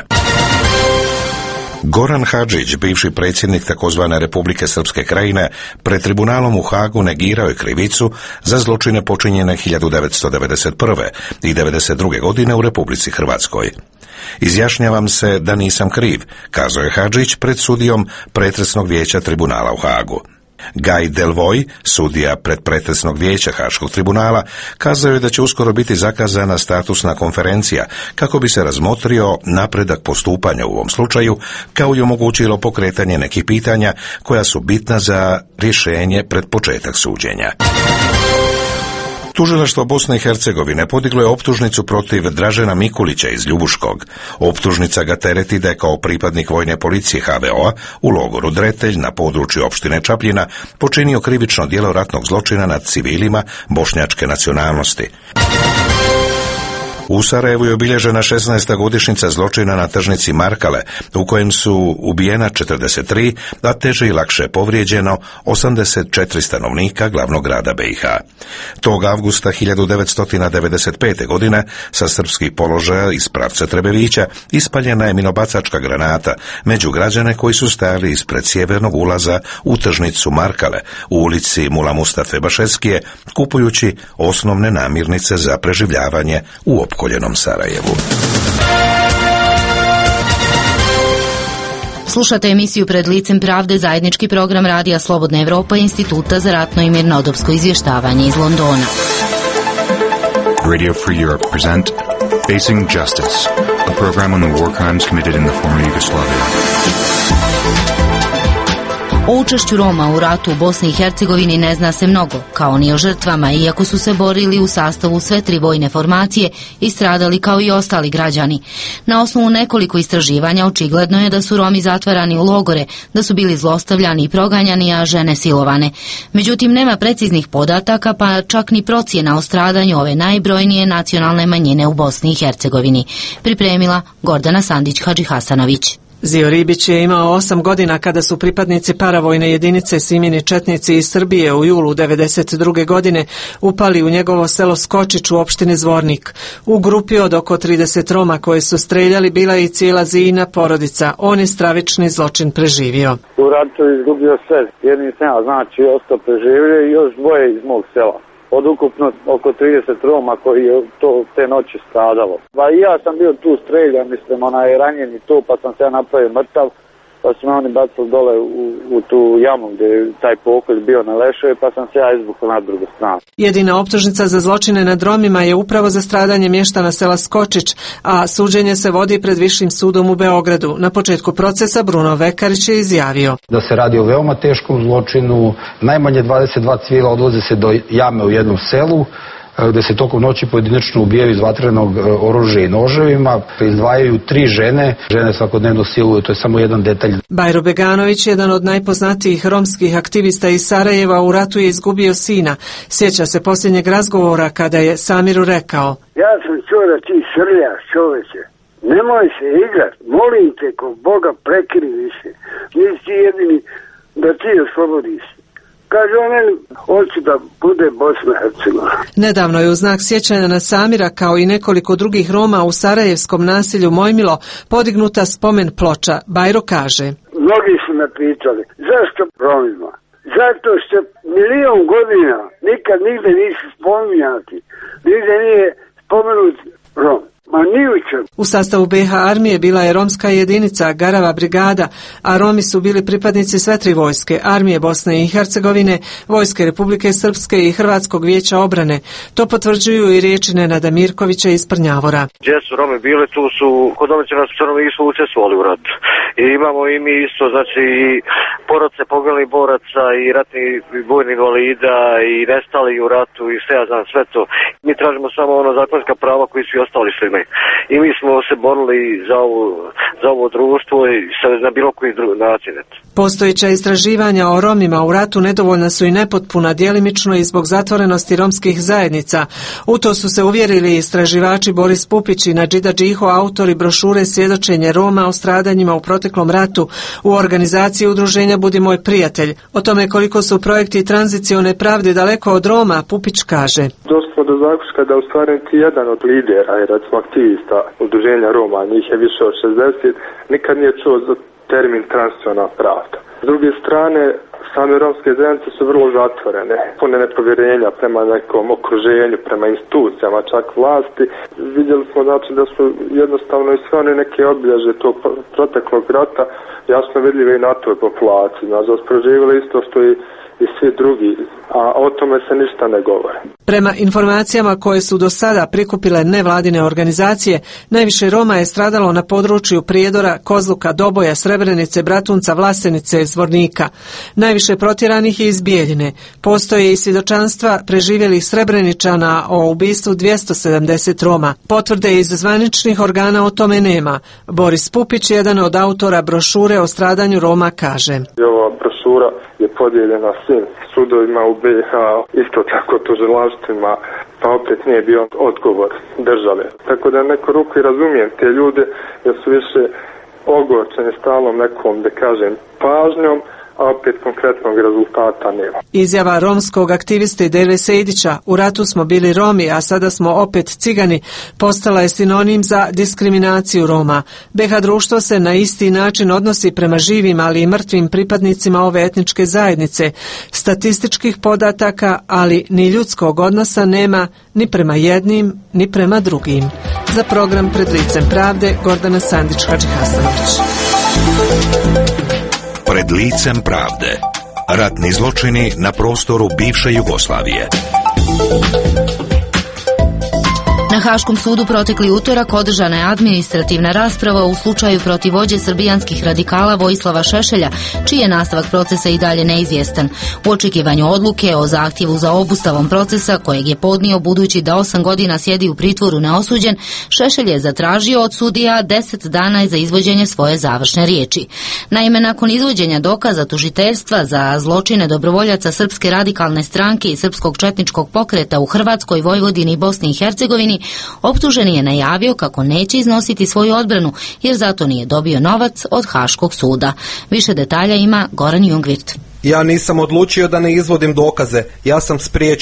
Goran Hadžić, bivši predsjednik takozvane Republike Srpske Krajine, pred tribunalom u Hagu negirao je krivicu za zločine počinjene hiljadu devetsto devedeset prve i devedeset druge godine u Republici Hrvatskoj. Izjašnjavam se da nisam kriv, kazao je Hadžić pred sudijom pretresnog vijeća tribunala u Hagu. Gaj Delvoj, sudija predpretresnog vijeća Haškog tribunala, kazao je da će uskoro biti zakazana statusna konferencija kako bi se razmotrio napredak postupanja u ovom slučaju, kao i omogućilo pokretanje nekih pitanja koja su bitna za rješenje pred početak suđenja. Tužilaštvo Bosne i Hercegovine podiglo je optužnicu protiv Dražena Mikulića iz Ljubuškog. Optužnica ga tereti da je kao pripadnik vojne policije H V O-a u logoru Dretelj na području opštine Čapljina počinio krivično djelo ratnog zločina nad civilima bošnjačke nacionalnosti. U Sarajevu je obilježena šesnaesta godišnjica zločina na tržnici Markale, u kojem su ubijena četrdeset tri, a teže i lakše povrijeđeno osamdeset četiri stanovnika glavnog grada B i H. Tog avgusta hiljadu devetsto devedeset pete. godine sa srpskih položaja iz pravca Trebevića ispaljena je minobacačka granata među građane koji su stajali ispred sjevernog ulaza u tržnicu Markale u ulici Mula Mustafe Bašeskije, kupujući osnovne namirnice za preživljavanje u opkoljenom Sarajevu. Slušate emisiju Pred licem pravde, zajednički program Radija Slobodna Evropa i Instituta za ratno i mirnodopsko izvještavanje iz Londona. Radio Free Europe present Facing Justice, a program on the war crimes committed in the former Yugoslavia. O učešću Roma u ratu u Bosni i Hercegovini ne zna se mnogo, kao ni o žrtvama, iako su se borili u sastavu sve tri vojne formacije i stradali kao i ostali građani. Na osnovu nekoliko istraživanja očigledno je da su Romi zatvarani u logore, da su bili zlostavljani i proganjani, a žene silovane. Međutim, nema preciznih podataka, pa čak ni procjena o stradanju ove najbrojnije nacionalne manjine u Bosni i Hercegovini. Pripremila Gordana Sandić-Hadžihasanović. Zio Ribić je imao osam godina kada su pripadnici paravojne jedinice Simini četnici iz Srbije u julu devedeset druge. godine upali u njegovo selo Skočić u opštini Zvornik. U grupi od oko trideset Roma koje su streljali bila je i cijela Zijina porodica. On je stravični zločin preživio. U ratu izgubio sve, jedni sam ja, znači ostao preživio i još dvoje iz mog sela. Od ukupno oko trideset Roma koji je to te noći stradalo. Pa i ja sam bio tu streljan, mislim, onaj ranjen i to, pa sam se ja napravio mrtav pa su me oni bacili dole u, u tu jamu gdje je taj pokolj bio na leševe, pa sam se ja izvukao na drugu stranu. Jedina optužnica za zločine nad Romima je upravo za stradanje mještana sela Skočić, a suđenje se vodi pred Višim sudom u Beogradu. Na početku procesa Bruno Vekarić je izjavio da se radi o veoma teškom zločinu. Najmanje dvadeset dva civila odvoze se do jame u jednom selu, gde se tokom noći pojedinačno ubijaju iz vatrenog oružja i noževima, izdvajaju tri žene, žene svakodnevno siluju, to je samo jedan detalj. Bajro Beganović, jedan od najpoznatijih romskih aktivista iz Sarajeva, u ratu je izgubio sina. Sjeća se posljednjeg razgovora kada je Samiru rekao: ja sam čuo da ti srljaš, čoveče, nemoj se igrat, molim te, ko Boga prekini više, nisi ti jedini da ti oslobodiš. Kaže on meni, hoću da bude Bosna i Hercegovina. Nedavno je u znak sjećanja na Samira, kao i nekoliko drugih Roma u sarajevskom naselju Mojmilo, podignuta spomen ploča. Bajro kaže: mnogi su me pitali, zašto Romima? Zato što milion godina nikad nigde nisu spominjati, nigde nije spomenut Rom. Ma ni u čemu. U sastavu be ha armije bila je romska jedinica Garava brigada, a Romi su bili pripadnici sve tri vojske, armije Bosne i Hercegovine, vojske Republike Srpske i Hrvatskog vijeća obrane. To potvrđuju i riječi Nenada Mirkovića iz Prnjavora. Gdje su Romi bili, tu su kod domaćina su Romi isto učestvovali u ratu. I imamo i mi isto, znači i porodce poginulih boraca i ratni vojni invalida i nestali u ratu i sve, ja znam, sve to. Mi tražimo samo ono zakonska prava koji su i ostali svi. I mi smo se borili za ovo, za ovo društvo i na bilo koji način. Postojeća istraživanja o Romima u ratu nedovoljna su i nepotpuna, djelimično i zbog zatvorenosti romskih zajednica. U to su se uvjerili istraživači Boris Pupić i Nadžida Džiho, autori brošure Svjedočenje Roma o stradanjima u proteklom ratu u organizaciji udruženja Budi moj prijatelj. O tome koliko su projekti tranzicione pravde daleko od Roma, Pupić kaže: došlo do zaključka da u stvari niti jedan od lidera i recimo aktivista udruženja Roma, njih je više od šezdeset, nikad nije čuo za termin tranziciona pravda. S druge strane, same romske zajednice su vrlo zatvorene, pune nepovjerenja prema nekom okruženju, prema institucijama, čak vlasti. Vidjeli smo znači da su jednostavno i sve one neke obilježje tog proteklog rata jasno vidljive i na toj populaciji. Nažalost, proživjeli isto što i i svi drugi, a o tome se ništa ne govore. Prema informacijama koje su do sada prikupile nevladine organizacije, najviše Roma je stradalo na području Prijedora, Kozluka, Doboja, Srebrenice, Bratunca, Vlasenice, Zvornika. Najviše protjeranih je iz Bijeljine. Postoje i svjedočanstva preživjelih Srebreničana o ubistvu dvjesto sedamdeset Roma. Potvrde iz zvaničnih organa o tome nema. Boris Pupić, jedan od autora brošure o stradanju Roma, kaže: ova brošura je podijeljena svim sudovima u be ha, isto tako tužilaštvima, pa opet nije bio odgovor države. Tako da neko ruku i razumijem te ljude, jer su više ogorčeni stalnom nekom, da kažem, pažnjom, a opet konkretnog rezultata nema. Izjava romskog aktiviste Dele Sejdića, u ratu smo bili Romi, a sada smo opet Cigani, postala je sinonim za diskriminaciju Roma. be ha društvo se na isti način odnosi prema živim, ali i mrtvim pripadnicima ove etničke zajednice. Statističkih podataka, ali ni ljudskog odnosa nema ni prema jednim, ni prema drugim. Za program Pred licem pravde, Gordana Sandić-Hadžihasanović. Pred licem pravde. Ratni zločini na prostoru bivše Jugoslavije. Na Haškom sudu protekli utorak održana je administrativna rasprava u slučaju protiv vođe srbijanskih radikala Vojislava Šešelja, čiji je nastavak procesa i dalje neizvjestan. U očekivanju odluke o zahtjevu za obustavom procesa, kojeg je podnio budući da osam godina sjedi u pritvoru neosuđen, Šešelj je zatražio od sudija deset dana za izvođenje svoje završne riječi. Naime, nakon izvođenja dokaza tužiteljstva za zločine dobrovoljaca Srpske radikalne stranke i Srpskog četničkog pokreta u Hrvatskoj, Vojvodini i Bosni i Hercegovini, optuženi je najavio kako neće iznositi svoju odbranu jer zato nije dobio novac od Haškog suda. Više detalja ima Goran Jungvirt. Ja nisam odlučio da ne izvodim dokaze, ja sam spriječen,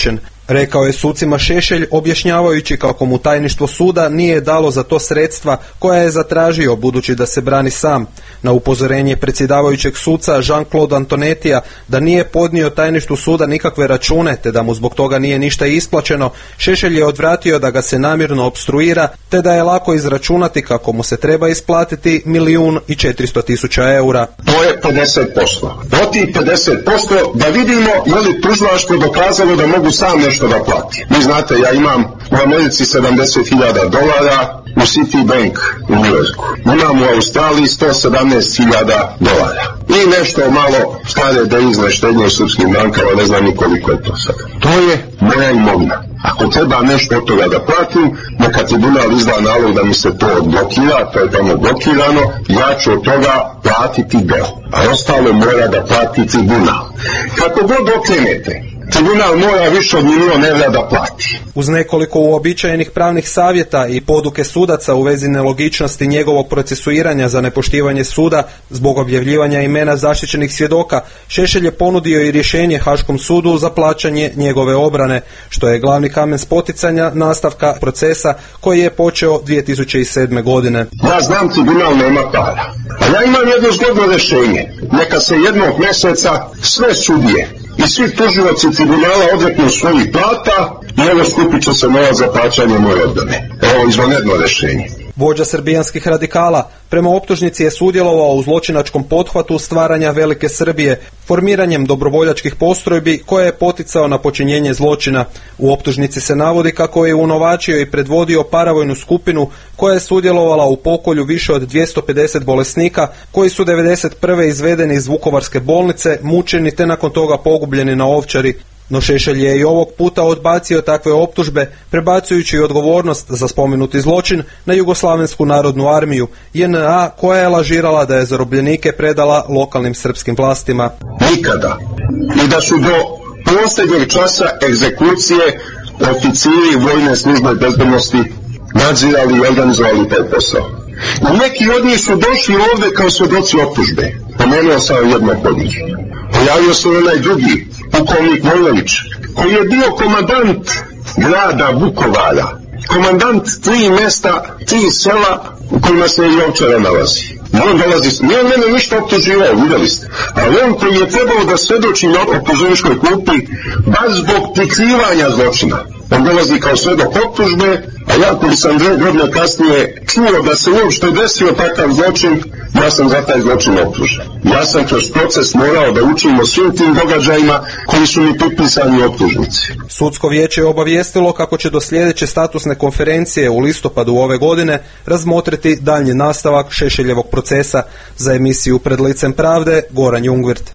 rekao je sucima Šešelj objašnjavajući kako mu tajništvo suda nije dalo za to sredstva koja je zatražio budući da se brani sam. Na upozorenje predsjedavajućeg suca Jean-Claude Antonetija da nije podnio tajništvu suda nikakve račune te da mu zbog toga nije ništa isplaćeno, Šešelj je odvratio da ga se namjerno opstruira te da je lako izračunati kako mu se treba isplatiti milijun i četiristo tisuća eura. To je pedeset posto. Od tih pedeset posto da vidimo je li tužilaštvo dokazalo da mogu sam nešto da plati. Vi znate, ja imam u Americi sedamdeset hiljada dolara, u Citibank u New Yorku. Imam u Australiji sto sedamnaest hiljada dolara. I nešto malo stare devizne štednje u srpskim bankama, ne znam ni koliko je to sad. To je moja imovina. Ako treba nešto od toga da platim, neka tribunal izda nalog da mi se to odblokira, to je tamo blokirano, ja ću od toga platiti deo. A ostalo mora da plati tribunal. Kako god okrenete, tribunal mora više od milion evra da plati. Uz nekoliko uobičajenih pravnih savjeta i poduke sudaca u vezi nelogičnosti njegovog procesuiranja za nepoštivanje suda zbog objavljivanja imena zaštićenih svjedoka, Šešelj je ponudio i rješenje Haškom sudu za plaćanje njegove obrane, što je glavni kamen spoticanja nastavka procesa koji je počeo dvije tisuće sedme. godine. Ja znam, tribunal nema para. A ja imam jedno zgodno rješenje. Neka se jednog mjeseca sve sudije i svi tužioci tribunala odreknu svojih plata i evo skupit će se novac za plaćanje moje odbrane. Evo izvanredno rješenje. Vođa srbijanskih radikala prema optužnici je sudjelovao u zločinačkom pothvatu stvaranja Velike Srbije, formiranjem dobrovoljačkih postrojbi koje je poticao na počinjenje zločina. U optužnici se navodi kako je unovačio i predvodio paravojnu skupinu koja je sudjelovala u pokolju više od dvjesto pedeset bolesnika koji su devedeset prve izvedeni iz Vukovarske bolnice, mučeni te nakon toga pogubljeni na Ovčari. No Šešelj je i ovog puta odbacio takve optužbe, prebacujući odgovornost za spomenuti zločin na Jugoslavensku narodnu armiju, J N A, koja je lažirala da je zarobljenike predala lokalnim srpskim vlastima. Nikada. I da su do posljednjeg časa egzekucije oficiri vojne službe bezbednosti nadzirali i organizovali taj posao. A neki od njih su došli ovdje kao svjedoci optužbe. Pomenuo sam jednog od njih. Pojavio se onaj drugi, pukovnik Vojnović, koji je bio komandant grada Vukovara, komandant tri mjesta, tri sela u kojima se i Ovčara nalazi. On dolazi, nije on mene ništa optuživao, vidjeli ste, ali on koji je trebao da svjedoči na optuženičkoj klupi baš zbog prikrivanja zločina. On dolazi kao svjedok optužbe, a ja koji sam dve godine kasnije čuo da se uopšte desio takav zločin, ja sam za taj zločin optužen. Ja sam kroz proces morao da učim o svim tim događajima koji su mi pripisani optužnici. Sudsko vijeće je obavijestilo kako će do sljedeće statusne konferencije u listopadu ove godine razmotriti daljnji nastavak Šešeljevog procesa. Za emisiju Pred licem pravde, Goran Jungvirt.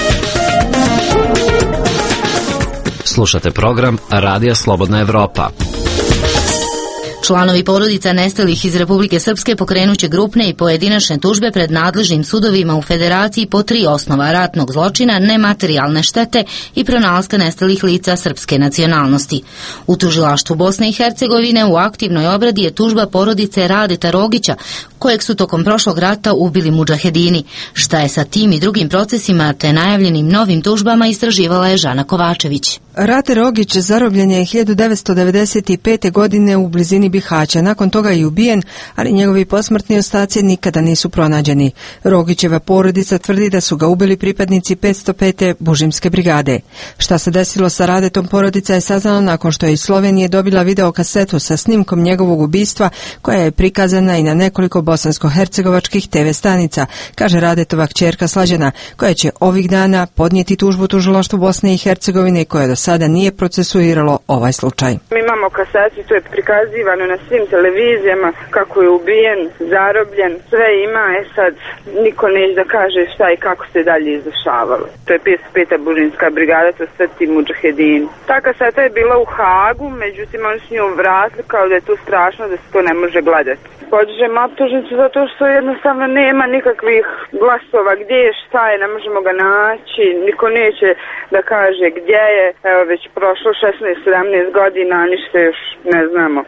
Slušate program Radija Slobodna Evropa. Članovi porodica nestalih iz Republike Srpske pokrenuće grupne i pojedinačne tužbe pred nadležnim sudovima u Federaciji po tri osnova: ratnog zločina, nematerijalne štete i pronalaska nestalih lica srpske nacionalnosti. U tužilaštvu Bosne i Hercegovine u aktivnoj obradi je tužba porodice Radeta Rogića, kojeg su tokom prošlog rata ubili mudžahedini. Šta je sa tim i drugim procesima te najavljenim novim tužbama istraživala je Žana Kovačević. Rade Rogić zarobljen je hiljadu devetsto devedeset pete. godine u blizini Bihaća, nakon toga je ubijen, ali njegovi posmrtni ostaci nikada nisu pronađeni. Rogićeva porodica tvrdi da su ga ubili pripadnici petsto pete. Bužimske brigade. Šta se desilo sa Radetom, porodica je saznala nakon što je iz Slovenije dobila videokasetu sa snimkom njegovog ubistva, koja je prikazana i na nekoliko bosansko-hercegovačkih te ve stanica, kaže Radetova kćerka Slađana, koja će ovih dana podnijeti tužbu tužilaštvu Bosne i Hercegovine, koja do sada nije procesuiralo ovaj slučaj. Mi imamo kasetu, to je prikazivano na svim televizijama kako je ubijen, zarobljen, sve ima, e sad niko neće da kaže šta i kako se dalje izdešavalo. To je petsto peta. Bužimska brigada, to sve ti mudžahedini. Ta kaseta je bila u Hagu, međutim oni su nju vratili kao da je to strašno, da se to ne može gledati. Podižem optužnicu zato što jednostavno nema nikakvih glasova gdje je, šta je, ne možemo ga naći, niko neće da kaže gdje je, evo već prošlo šesnaest sedamnaest godina, ništa još ne znamo. Tužba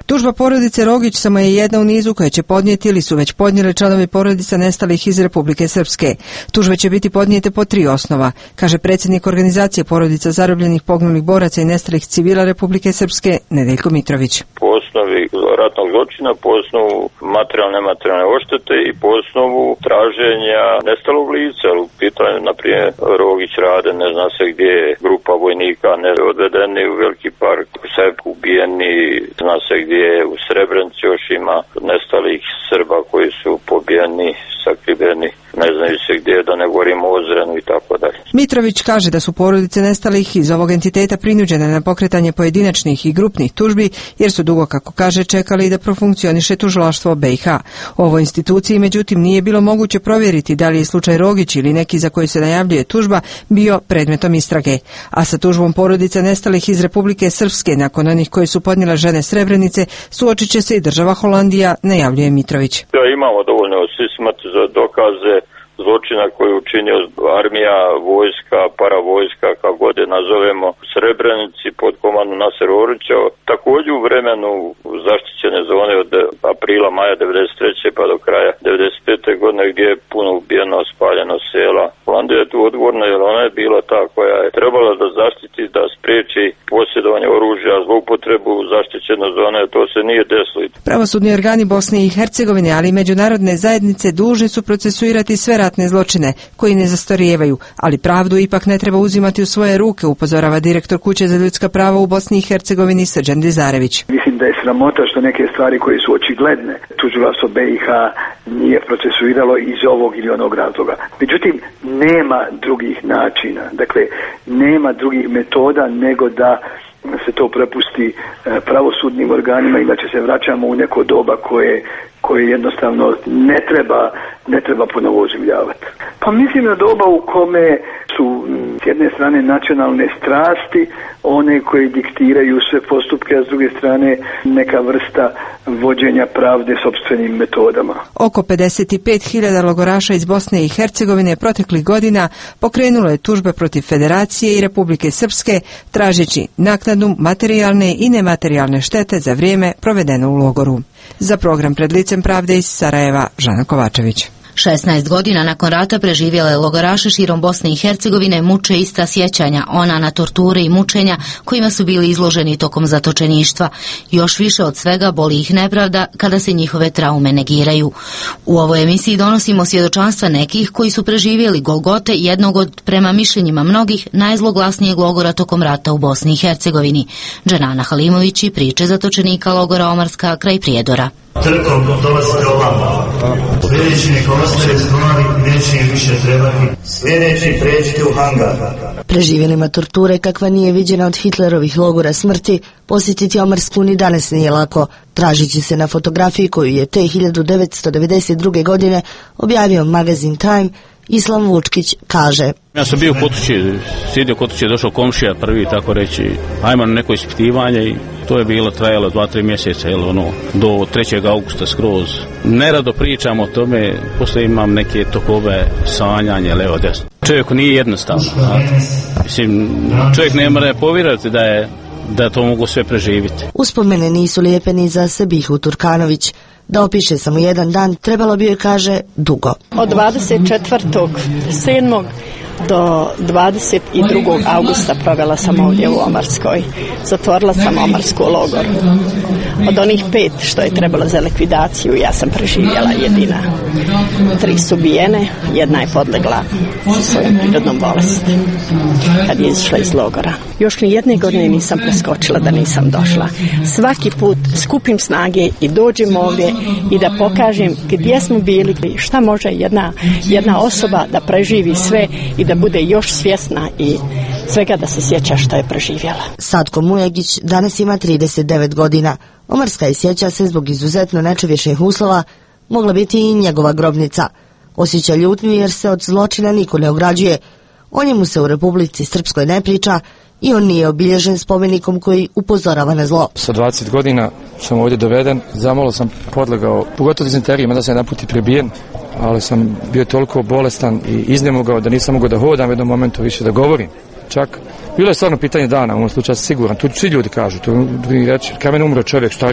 porodice Rogić samo je jedna u nizu koje će podnijeti ili su već podnijeli članovi porodica nestalih iz Republike Srpske. Tužbe će biti podnijete po tri osnova, kaže predsjednik organizacije porodica zarobljenih, poginulih boraca i nestalih civila Republike Srpske Nedeljko Mitrović. Po osnovi ratnog zločina, po osnovu materijalne materijalne oštete i po osnovu traženja nestalog lica. U pitanju, na primjer, Rogić Rade, ne zna se gdje je, grupa vojnika ne odvedeni u Veliki park, sve ubijeni, zna se gdje je, u Srebrenici još ima nestalih Srba koji su pobijeni, sakriveni, ne znaju se gdje, da ne govorimo o Ozrenu i tako dalje. Mitrović kaže da su porodice nestalih iz ovog entiteta prinuđene na pokretanje pojedinačnih i grupnih tužbi, jer su dugo, kako kaže, čekali da profunkcioniše tužilaštvo B i H. Ovoj instituciji, međutim, nije bilo moguće provjeriti da li je slučaj Rogić ili neki za koji se najavljuje tužba bio predmetom istrage. A sa tužbom porodice nestalih iz Republike Srpske, nakon onih koji su podnijele žene Srebrenice, suočit će se i država Holandija, najavljuje Mitrović. Ja, imamo dovoljno za dokaze zločina koji je učinio armija, vojska, paravojska, kako god je nazovemo, Srebrenici pod komandom Nasera Orića. Također u vremenu zaštićene zone od aprila, maja devedeset treće pa do kraja devedeset pete godine, gdje je puno ubijeno, spaljeno sela. Holandija je tu odgovorna jer ona je bila ta koja je trebala da zaštiti, da spriječi posjedovanje oružja, zloupotrebu zaštićene zone, to se nije desilo. Pravosudni organi Bosne i Hercegovine, ali i međunarodne zajednice dužni su procesuirati sve ratne zločine koji ne zastarijevaju, ali pravdu ipak ne treba uzimati u svoje ruke, upozorava direktor Kuće za ljudska prava u Bosni i Hercegovini Srđan Dizarević. Mislim da je sramota što neke stvari koje su očigledne tužilaštvo B i H nije procesuiralo iz ovog ili onog razloga. Međutim, nema drugih načina, dakle, nema drugih metoda nego da se to prepusti pravosudnim organima, inače se vraćamo u neko doba koje, koje jednostavno ne treba, ne treba ponovo oživljavati. Pa mislim na doba u kome su s jedne strane nacionalne strasti, one koje diktiraju sve postupke, a s druge strane neka vrsta vođenja pravde sopstvenim metodama. Oko pedeset pet hiljada logoraša iz Bosne i Hercegovine proteklih godina pokrenulo je tužbe protiv Federacije i Republike Srpske, tražeći naknadu materijalne i nematerijalne štete za vrijeme provedeno u logoru. Za program Pred licem pravde iz Sarajeva, Žana Kovačević. šesnaest godina nakon rata preživjele logoraše širom Bosne i Hercegovine muče ista sjećanja, ona na torture i mučenja kojima su bili izloženi tokom zatočeništva. Još više od svega boli ih nepravda kada se njihove traume negiraju. U ovoj emisiji donosimo svjedočanstva nekih koji su preživjeli golgote jednog od, prema mišljenjima mnogih, najzloglasnijeg logora tokom rata u Bosni i Hercegovini. Dženana Halimović i priče zatočenika logora Omarska kraj Prijedora. Trkom dolazite ovamo. Sljedeći neka ostaje znali, neće im više trebati. Sljedeći pređite u hangar. Preživjelima torture kakva nije viđena od Hitlerovih logora smrti, posjetiti Omarsku ni danas nije lako. Tražići se na fotografiji koju je te hiljadu devetsto devedeset druge godine objavio magazin Time, Islam Vučkić kaže: Ja sam bio kod kuće, sjedio kod kuće, došao komšija prvi, tako reći, ajmo na neko ispitivanje i to je bilo, trajalo dva, tri mjeseca, jel, ono, do trećeg augusta skroz. Nerado pričam o tome, poslije imam neke tokove sanjanje, levo, desno. Čovjeku nije jednostavno, a, mislim, čovjek ne mora povjerovati da je, da to mogu sve preživjeti. Uspomene nisu lijepe ni za Sebihu Turkanović. Da opiše samo jedan dan, trebalo bi joj, kaže, dugo. Od dvadeset četvrtog sedmog do dvadeset drugog augusta provela sam ovdje u Omarskoj. Zatvorila sam Omarsku logor. Od onih pet što je trebalo za likvidaciju, ja sam preživjela jedina. Tri su bijene, jedna je podlegla svojom prirodnom bolesti kad je izišla iz logora. Još ni jedne godine nisam preskočila da nisam došla. Svaki put skupim snage i dođem ovdje i da pokažem gdje smo bili, šta može jedna, jedna osoba da preživi sve i da bude još svjesna i svega da se sjeća što je preživjela. Sadko Mujegić danas ima trideset devet godina. Omarska i sjeća se zbog izuzetno nečovječnih uslova mogla biti i njegova grobnica. Osjeća ljutnju jer se od zločina niko ne ograđuje. O njemu se u Republici Srpskoj ne priča i on nije obilježen spomenikom koji upozorava na zlo. Sa dvadeset godina sam ovdje doveden, zamalo sam podlegao, pogotovo dizenterije, mada sam jedan put i prebijen, ali sam bio toliko bolestan i iznemogao da nisam mogao da hodam u jednom momentu više da govorim. Čak, bilo je stvarno pitanje dana, u ovom slučaju siguran, tu svi ljudi kažu, tu mi reći, kad mene umro čovjek stariji,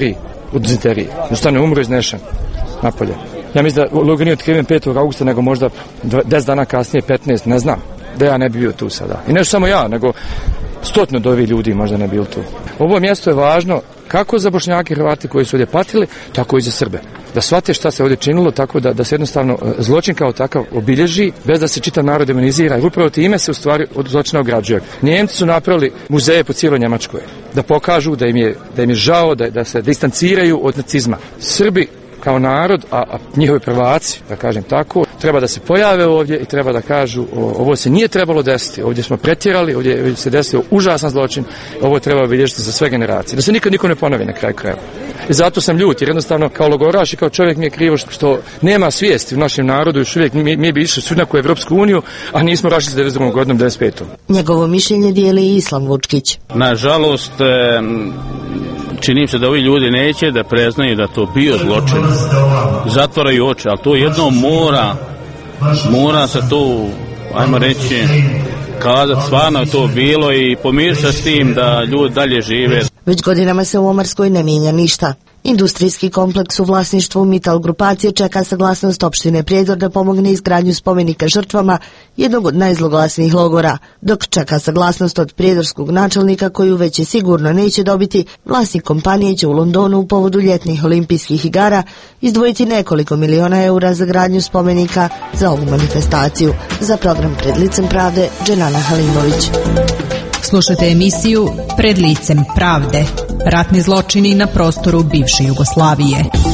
od dizenterije. Jednostavno umro iznešen napolje. Ja mislim da logor nije otkriven petog augusta, nego možda deset dana kasnije, petnaest, ne znam, da ja ne bi bio tu sada. I ne samo ja, nego stotno od ovih ljudi možda ne bilo tu. Ovo mjesto je važno kako za Bošnjake i Hrvati koji su ovdje patili, tako i za Srbe. Da shvate šta se ovdje činilo, tako da, da se jednostavno zločin kao takav obilježi, bez da se čitav narod demonizira. I upravo time se u stvari od zločina ograđuje. Njemci su napravili muzeje po cijeloj Njemačkoj, da pokažu da im je, da im je žao, da, da se distanciraju od nacizma. Srbi kao narod, a, a njihovi prvaci, da kažem tako, treba da se pojave ovdje i treba da kažu o, ovo se nije trebalo desiti, ovdje smo pretjerali, ovdje se desio užasan zločin, ovo treba obilježiti za sve generacije, da se nikad niko ne ponovi na kraju krajeva. I zato sam ljut, jer jednostavno kao logoraš i kao čovjek mi je krivo što nema svijesti u našem narodu, još uvijek mi, mi bi išli svi u Evropsku uniju, a nismo rašli s devedeset drugom godinom, devedeset petom Njegovo mišljenje dijeli i Islam Vučkić. Nažalost, čini se da ovi ljudi neće da preznaju da to bio zločin. Zatvaraju oči, ali to jedno mora, mora se to, ajmo reći, kazati, stvarno je to bilo i pomiriti se s tim da ljudi dalje žive. Već godinama se u Omarskoj ne mijenja ništa. Industrijski kompleks u vlasništvu Mital grupacije čeka saglasnost opštine Prijedor da pomogne izgradnju spomenika žrtvama jednog od najzloglasnijih logora. Dok čeka saglasnost od prijedorskog načelnika koju već je sigurno neće dobiti, vlasnik kompanije će u Londonu u povodu ljetnih olimpijskih igara izdvojiti nekoliko miliona eura za gradnju spomenika za ovu manifestaciju. Za program Pred licem pravde, Dženana Halimović. Slušajte emisiju Pred licem pravde. Ratni zločini na prostoru bivše Jugoslavije.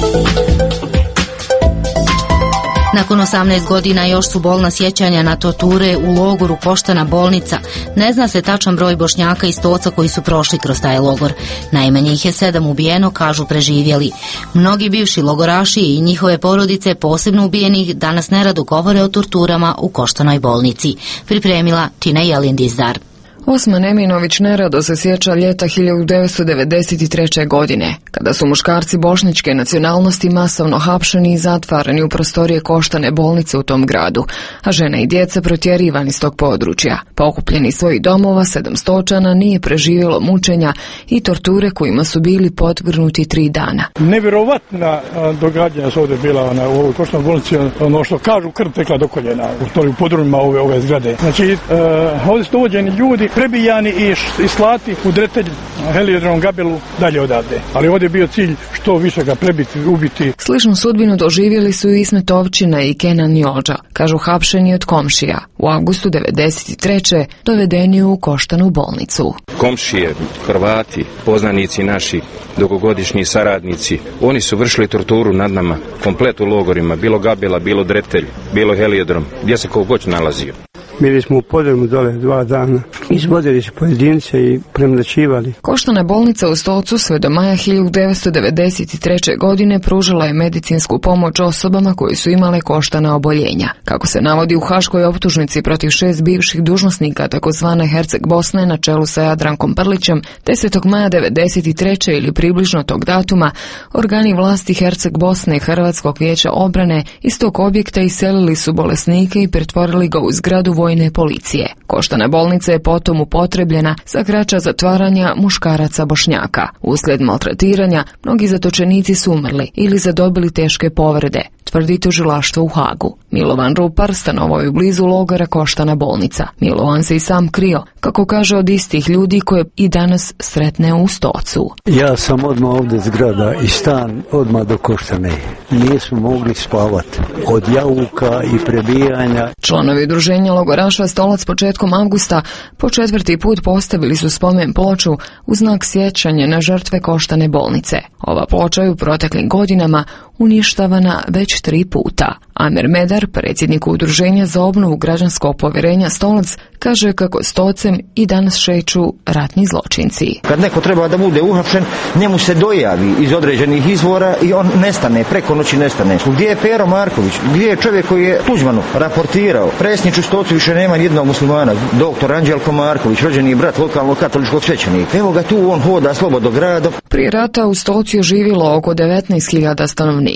Nakon osamnaest godina još su bolna sjećanja na torture u logoru Koštana bolnica. Ne zna se tačan broj Bošnjaka i Stoca koji su prošli kroz taj logor. Najmanje ih je sedam ubijeno, kažu preživjeli. Mnogi bivši logoraši i njihove porodice, posebno ubijenih, danas nerado govore o torturama u Koštanoj bolnici. Pripremila Tina Jelindizdar. Osman Eminović nerado se sjeća ljeta hiljadu devetsto devedeset treće. godine, kada su muškarci bošnjačke nacionalnosti masovno hapšeni i zatvarani u prostorije Koštane bolnice u tom gradu, a žene i djeca protjerivani iz tog područja. Pokupljeni iz svojih domova, sedam Stočana nije preživjelo mučenja i torture kojima su bili podvrgnuti tri dana. Nevjerovatna događanja su ovdje bila na, u ovoj Koštanoj bolnici, ono što kažu krv tekla do koljena u podrumima ove, ove zgrade. Znači, uh, ovdje su dovođeni ljudi prebijani i, i slati u Dretelj, heliodrom Gabelu, dalje odavde. Ali ovdje je bio cilj što više ga prebiti, ubiti. Sličnu sudbinu doživjeli su i Ismet Ovčina i Kenan Jođa, kažu hapšeni od komšija. U avgustu devedeset treće. dovedeni u Koštanu bolnicu. Komšije, Hrvati, poznanici naši, dugogodišnji saradnici, oni su vršili torturu nad nama, komplet u logorima, bilo Gabela, bilo Dretelj, bilo heliodrom, gdje se kogod nalazio. Bili smo u podrumu dole dva dana, izvodili se pojedince i premlaćivali. Koštana bolnica u Stocu sve do maja hiljadu devetsto devedeset treće. godine pružala je medicinsku pomoć osobama koji su imale koštana oboljenja. Kako se navodi u haškoj optužnici protiv šest bivših dužnosnika takozvane Herceg Bosne na čelu sa Jadrankom Prlićem, desetog maja devedeset treće. ili približno tog datuma, organi vlasti Herceg Bosne i Hrvatskog vijeća obrane iz tog objekta iselili su bolesnike i pretvorili ga u zgradu vojne policije. Koštana bolnica je potom upotrebljena za kraća zatvaranja muškaraca Bošnjaka. Uslijed maltretiranja, mnogi zatočenici su umrli ili zadobili teške povrede, tvrdi tužilaštvo u Hagu. Milovan Rupar stanovao je blizu logora Koštana bolnica. Milovan se i sam krio, kako kaže, od istih ljudi koje i danas sretne u Stocu. Ja sam odmah ovdje zgrada i stan odmah do Koštane. Nismo mogli spavati od javuka i prebijanja. Članovi udruženja logoraša Stolac početkom avgusta po četvrti put postavili su spomen ploču u znak sjećanja na žrtve Koštane bolnice. Ova ploča je u proteklim godinama uništavana već tri puta. Amer Medar, predsjednik udruženja za obnovu građanskog povjerenja Stolac, kaže kako Stocem i danas šeću ratni zločinci. Kad neko treba da bude uhapšen, njemu se dojavi iz određenih izvora i on nestane, preko noći nestane. Gdje je Pero Marković? Gdje je čovjek koji je Tuđmanu raportirao? Presniču Stocu više nema jednog muslimana. Doktor Anđelko Marković, rođeni brat lokalnog katoličkog svećenika. Evo ga tu, on hoda slobodno gradom. Prije rata u Stocu je živjelo oko devetnaest hiljada stanovnika.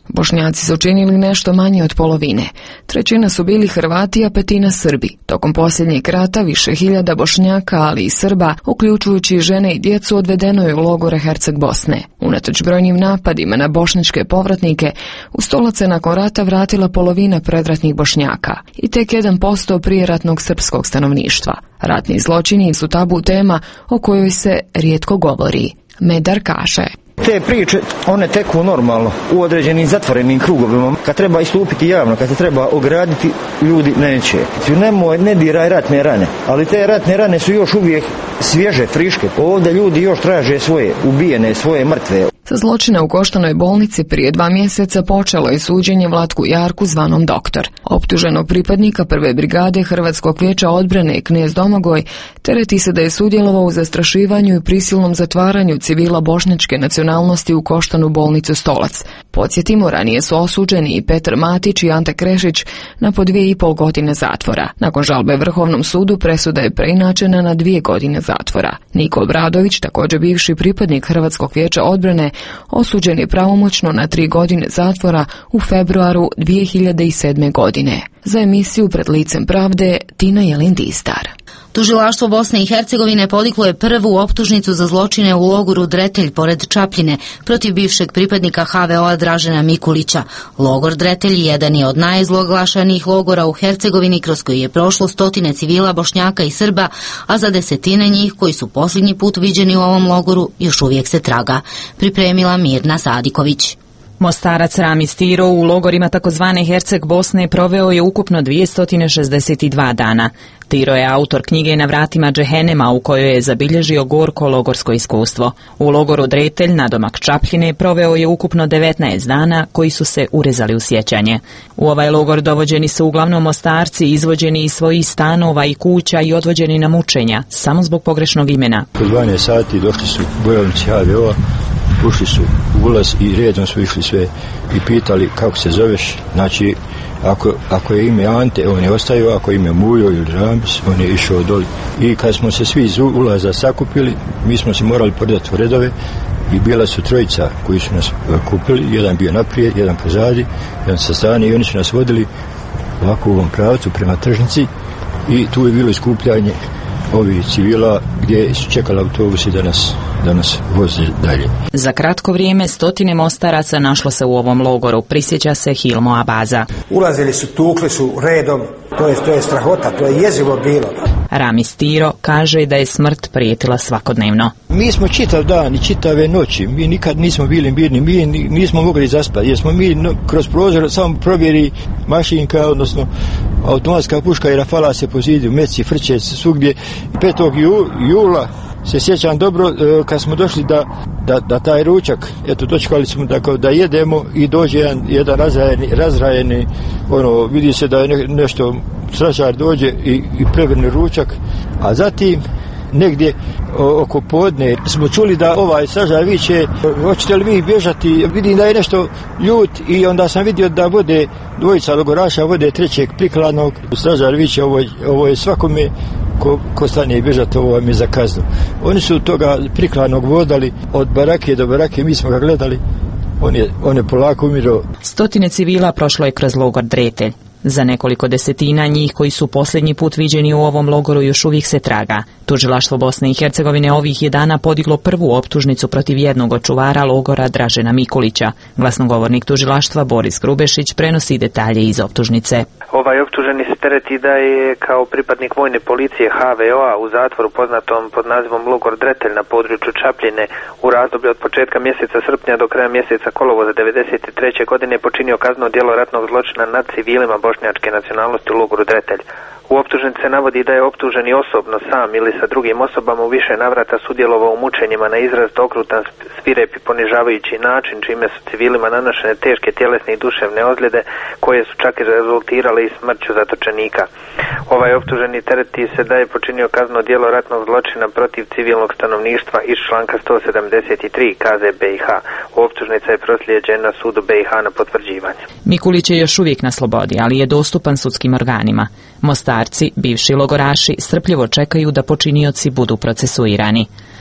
Bošnjaci su činili nešto manje od polovine. Trećina su bili Hrvati, a petina Srbi. Tokom posljednjeg rata više hiljada Bošnjaka, ali i Srba, uključujući žene i djecu, odvedeno je u logore Herceg Bosne. Unatoč brojnim napadima na bošnjačke povratnike, u Stolac se nakon rata vratila polovina predratnih Bošnjaka i tek jedan posto prijeratnog srpskog stanovništva. Ratni zločini su tabu tema o kojoj se rijetko govori. Medar kaže: Te priče, one teku normalno, u određenim zatvorenim krugovima. Kad treba istupiti javno, kad se treba ograditi, ljudi neće. Nemoj, ne diraj ratne rane, ali te ratne rane su još uvijek svježe, friške. Ovdje ljudi još traže svoje ubijene, svoje mrtve. Sa zločina u Koštanoj bolnici prije dva mjeseca počelo je suđenje Vlatku Jarku zvanom Doktor. Optuženog pripadnika prve brigade Hrvatskog vijeća odbrane Knez Domagoj tereti se da je sudjelovao u zastrašivanju i prisilnom zatvaranju civila bošnjačke nacionalnosti u Koštanu bolnicu Stolac. Podsjetimo, ranije su osuđeni i Petar Matić i Ante Krešić na po dvije i pol godine zatvora. Nakon žalbe Vrhovnom sudu presuda je preinačena na dvije godine zatvora. Niko Obradović, također bivši pripadnik Hrvatskog vijeća odbrane, osuđen je pravomoćno na tri godine zatvora u februaru dvije hiljade sedme. godine. Za emisiju Pred licem pravde, Tina Jelin-Distar. Tužilaštvo Bosne i Hercegovine podiglo je prvu optužnicu za zločine u logoru Dretelj pored Čapljine protiv bivšeg pripadnika ha ve o-a Dražena Mikulića. Logor Dretelj jedan je od najzloglašanijih logora u Hercegovini kroz koji je prošlo stotine civila Bošnjaka i Srba, a za desetine njih koji su posljednji put viđeni u ovom logoru još uvijek se traga. Pripremila Mirna Sadiković. Mostarac Ramis Tiro u logorima takozvane Herceg Bosne proveo je ukupno dvjesto šezdeset dva dana. Tiro je autor knjige Na vratima Džehennema u kojoj je zabilježio gorko logorsko iskustvo. U logoru Dretelj nadomak Čapljine proveo je ukupno devetnaest dana koji su se urezali u sjećanje. U ovaj logor dovođeni su uglavnom Mostarci, izvođeni iz svojih stanova i kuća i odvođeni na mučenja, samo zbog pogrešnog imena. Po dvanaest sati došli su bojovnici ha ve o-a, ušli su u ulaz i redom su išli sve i pitali kako se zoveš. Znači, ako, ako je ime Ante, on je ostavio, ako je ime Mujo ili Ramis, on je išao doli. I kad smo se svi iz ulaza sakupili, mi smo se morali podati u redove i bila su trojica koji su nas kupili, jedan bio naprijed, jedan pozadi, jedan sa strane, i oni su nas vodili ovako u ovom pravcu prema tržnici i tu je bilo iskupljanje ovih civila gdje su čekali autobusi da nas, da nas voze dalje. Za kratko vrijeme stotine Mostaraca našlo se u ovom logoru, prisjeća se Hilmo Abaza. Ulazili su, tukli su redom, to je, to je strahota, to je jezivo bilo. Ramis Tiro kaže da je smrt prijetila svakodnevno. Mi smo čitav dan i čitave noći, mi nikad nismo bili mirni, mi nismo mogli zaspati, jer smo mi no, kroz prozor samo provjeri mašinka, odnosno automatska puška i rafala se po zidu, meci, frče svugdje. petog jula se sjećam dobro kad smo došli da, da, da taj ručak, eto dočekali smo da, da jedemo i dođe jedan, jedan razrajeni, razrajeni, ono, vidi se da je ne, nešto, stražar dođe i, i prevrne ručak, a zatim negdje o, oko podne smo čuli da ovaj stražar viče, hoćete li vi bježati, vidim da je nešto ljut, i onda sam vidio da vode dvojica logoraša, vode trećeg prikladnog. Stražar viče, ovo, ovo je svakome ko, ko stane i bježati, ovo vam je za kaznu. Oni su toga prikladnog vodali od barake do barake, mi smo ga gledali, on je, on je polako umirao. Stotine civila prošlo je kroz logor Dretelj. Za nekoliko desetina njih koji su posljednji put viđeni u ovom logoru još uvijek se traga. Tužilaštvo Bosne i Hercegovine ovih je dana podiglo prvu optužnicu protiv jednog od čuvara logora Dražena Mikulića. Glasnogovornik tužilaštva Boris Grubešić prenosi detalje iz optužnice. Ovaj optuženi se tereti da je kao pripadnik vojne policije ha ve o-a u zatvoru poznatom pod nazivom logor Dretelj na području Čapljine u razdoblju od početka mjeseca srpnja do kraja mjeseca kolovoza devedeset treće. godine počinio kazneno djelo ratnog zločina nad civilima bošnjačke nacionalnosti u logoru Dretelj. U optužnici se navodi da je optuženi osobno sam ili sa drugim osobama u više navrata sudjelovao u mučenjima na izrazito okrutan, svirep i ponižavajući način, čime su civilima nanošene teške tjelesne i duševne ozljede koje su čak i rezultirale i smrću zatočenika. Ovaj optuženi tereti se da je počinio kazneno djelo ratnog zločina protiv civilnog stanovništva iz članka sto sedamdeset tri K Z B i ha. Optužnica je proslijeđena sudu be i ha na potvrđivanje. Mikulić je još uvijek na slobodi, ali je dostupan sudskim organima. Mostarci, bivši logoraši, strpljivo čekaju da počinioci budu procesuirani.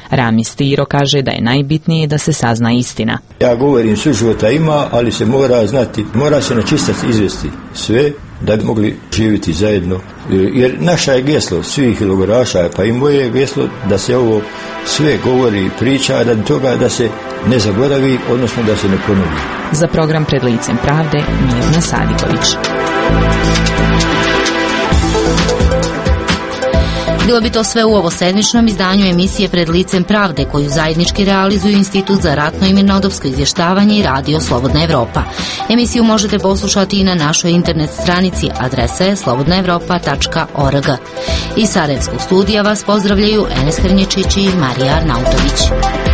Rami Stiro kaže da je najbitnije da se sazna istina. Ja govorim, suživota ima, ali se mora znati, mora se na čistac izvesti sve da bi mogli živjeti zajedno. Jer naša je geslo svih logoraša, pa i moje je geslo da se ovo sve govori i priča, radi toga da se ne zaboravi, odnosno da se ne ponovi. Za program Pred licem pravde, Mirna Sadiković. Bilo bi to sve u ovosedmičnom izdanju emisije Pred licem pravde, koju zajednički realizuju Institut za ratno i mirnodopsko izvještavanje i Radio Slobodna Evropa. Emisiju možete poslušati i na našoj internet stranici, adresa je slobodna evropa tačka org. Iz Sarajevskog studija vas pozdravljaju Enes Hrnječić i Marija Arnautović.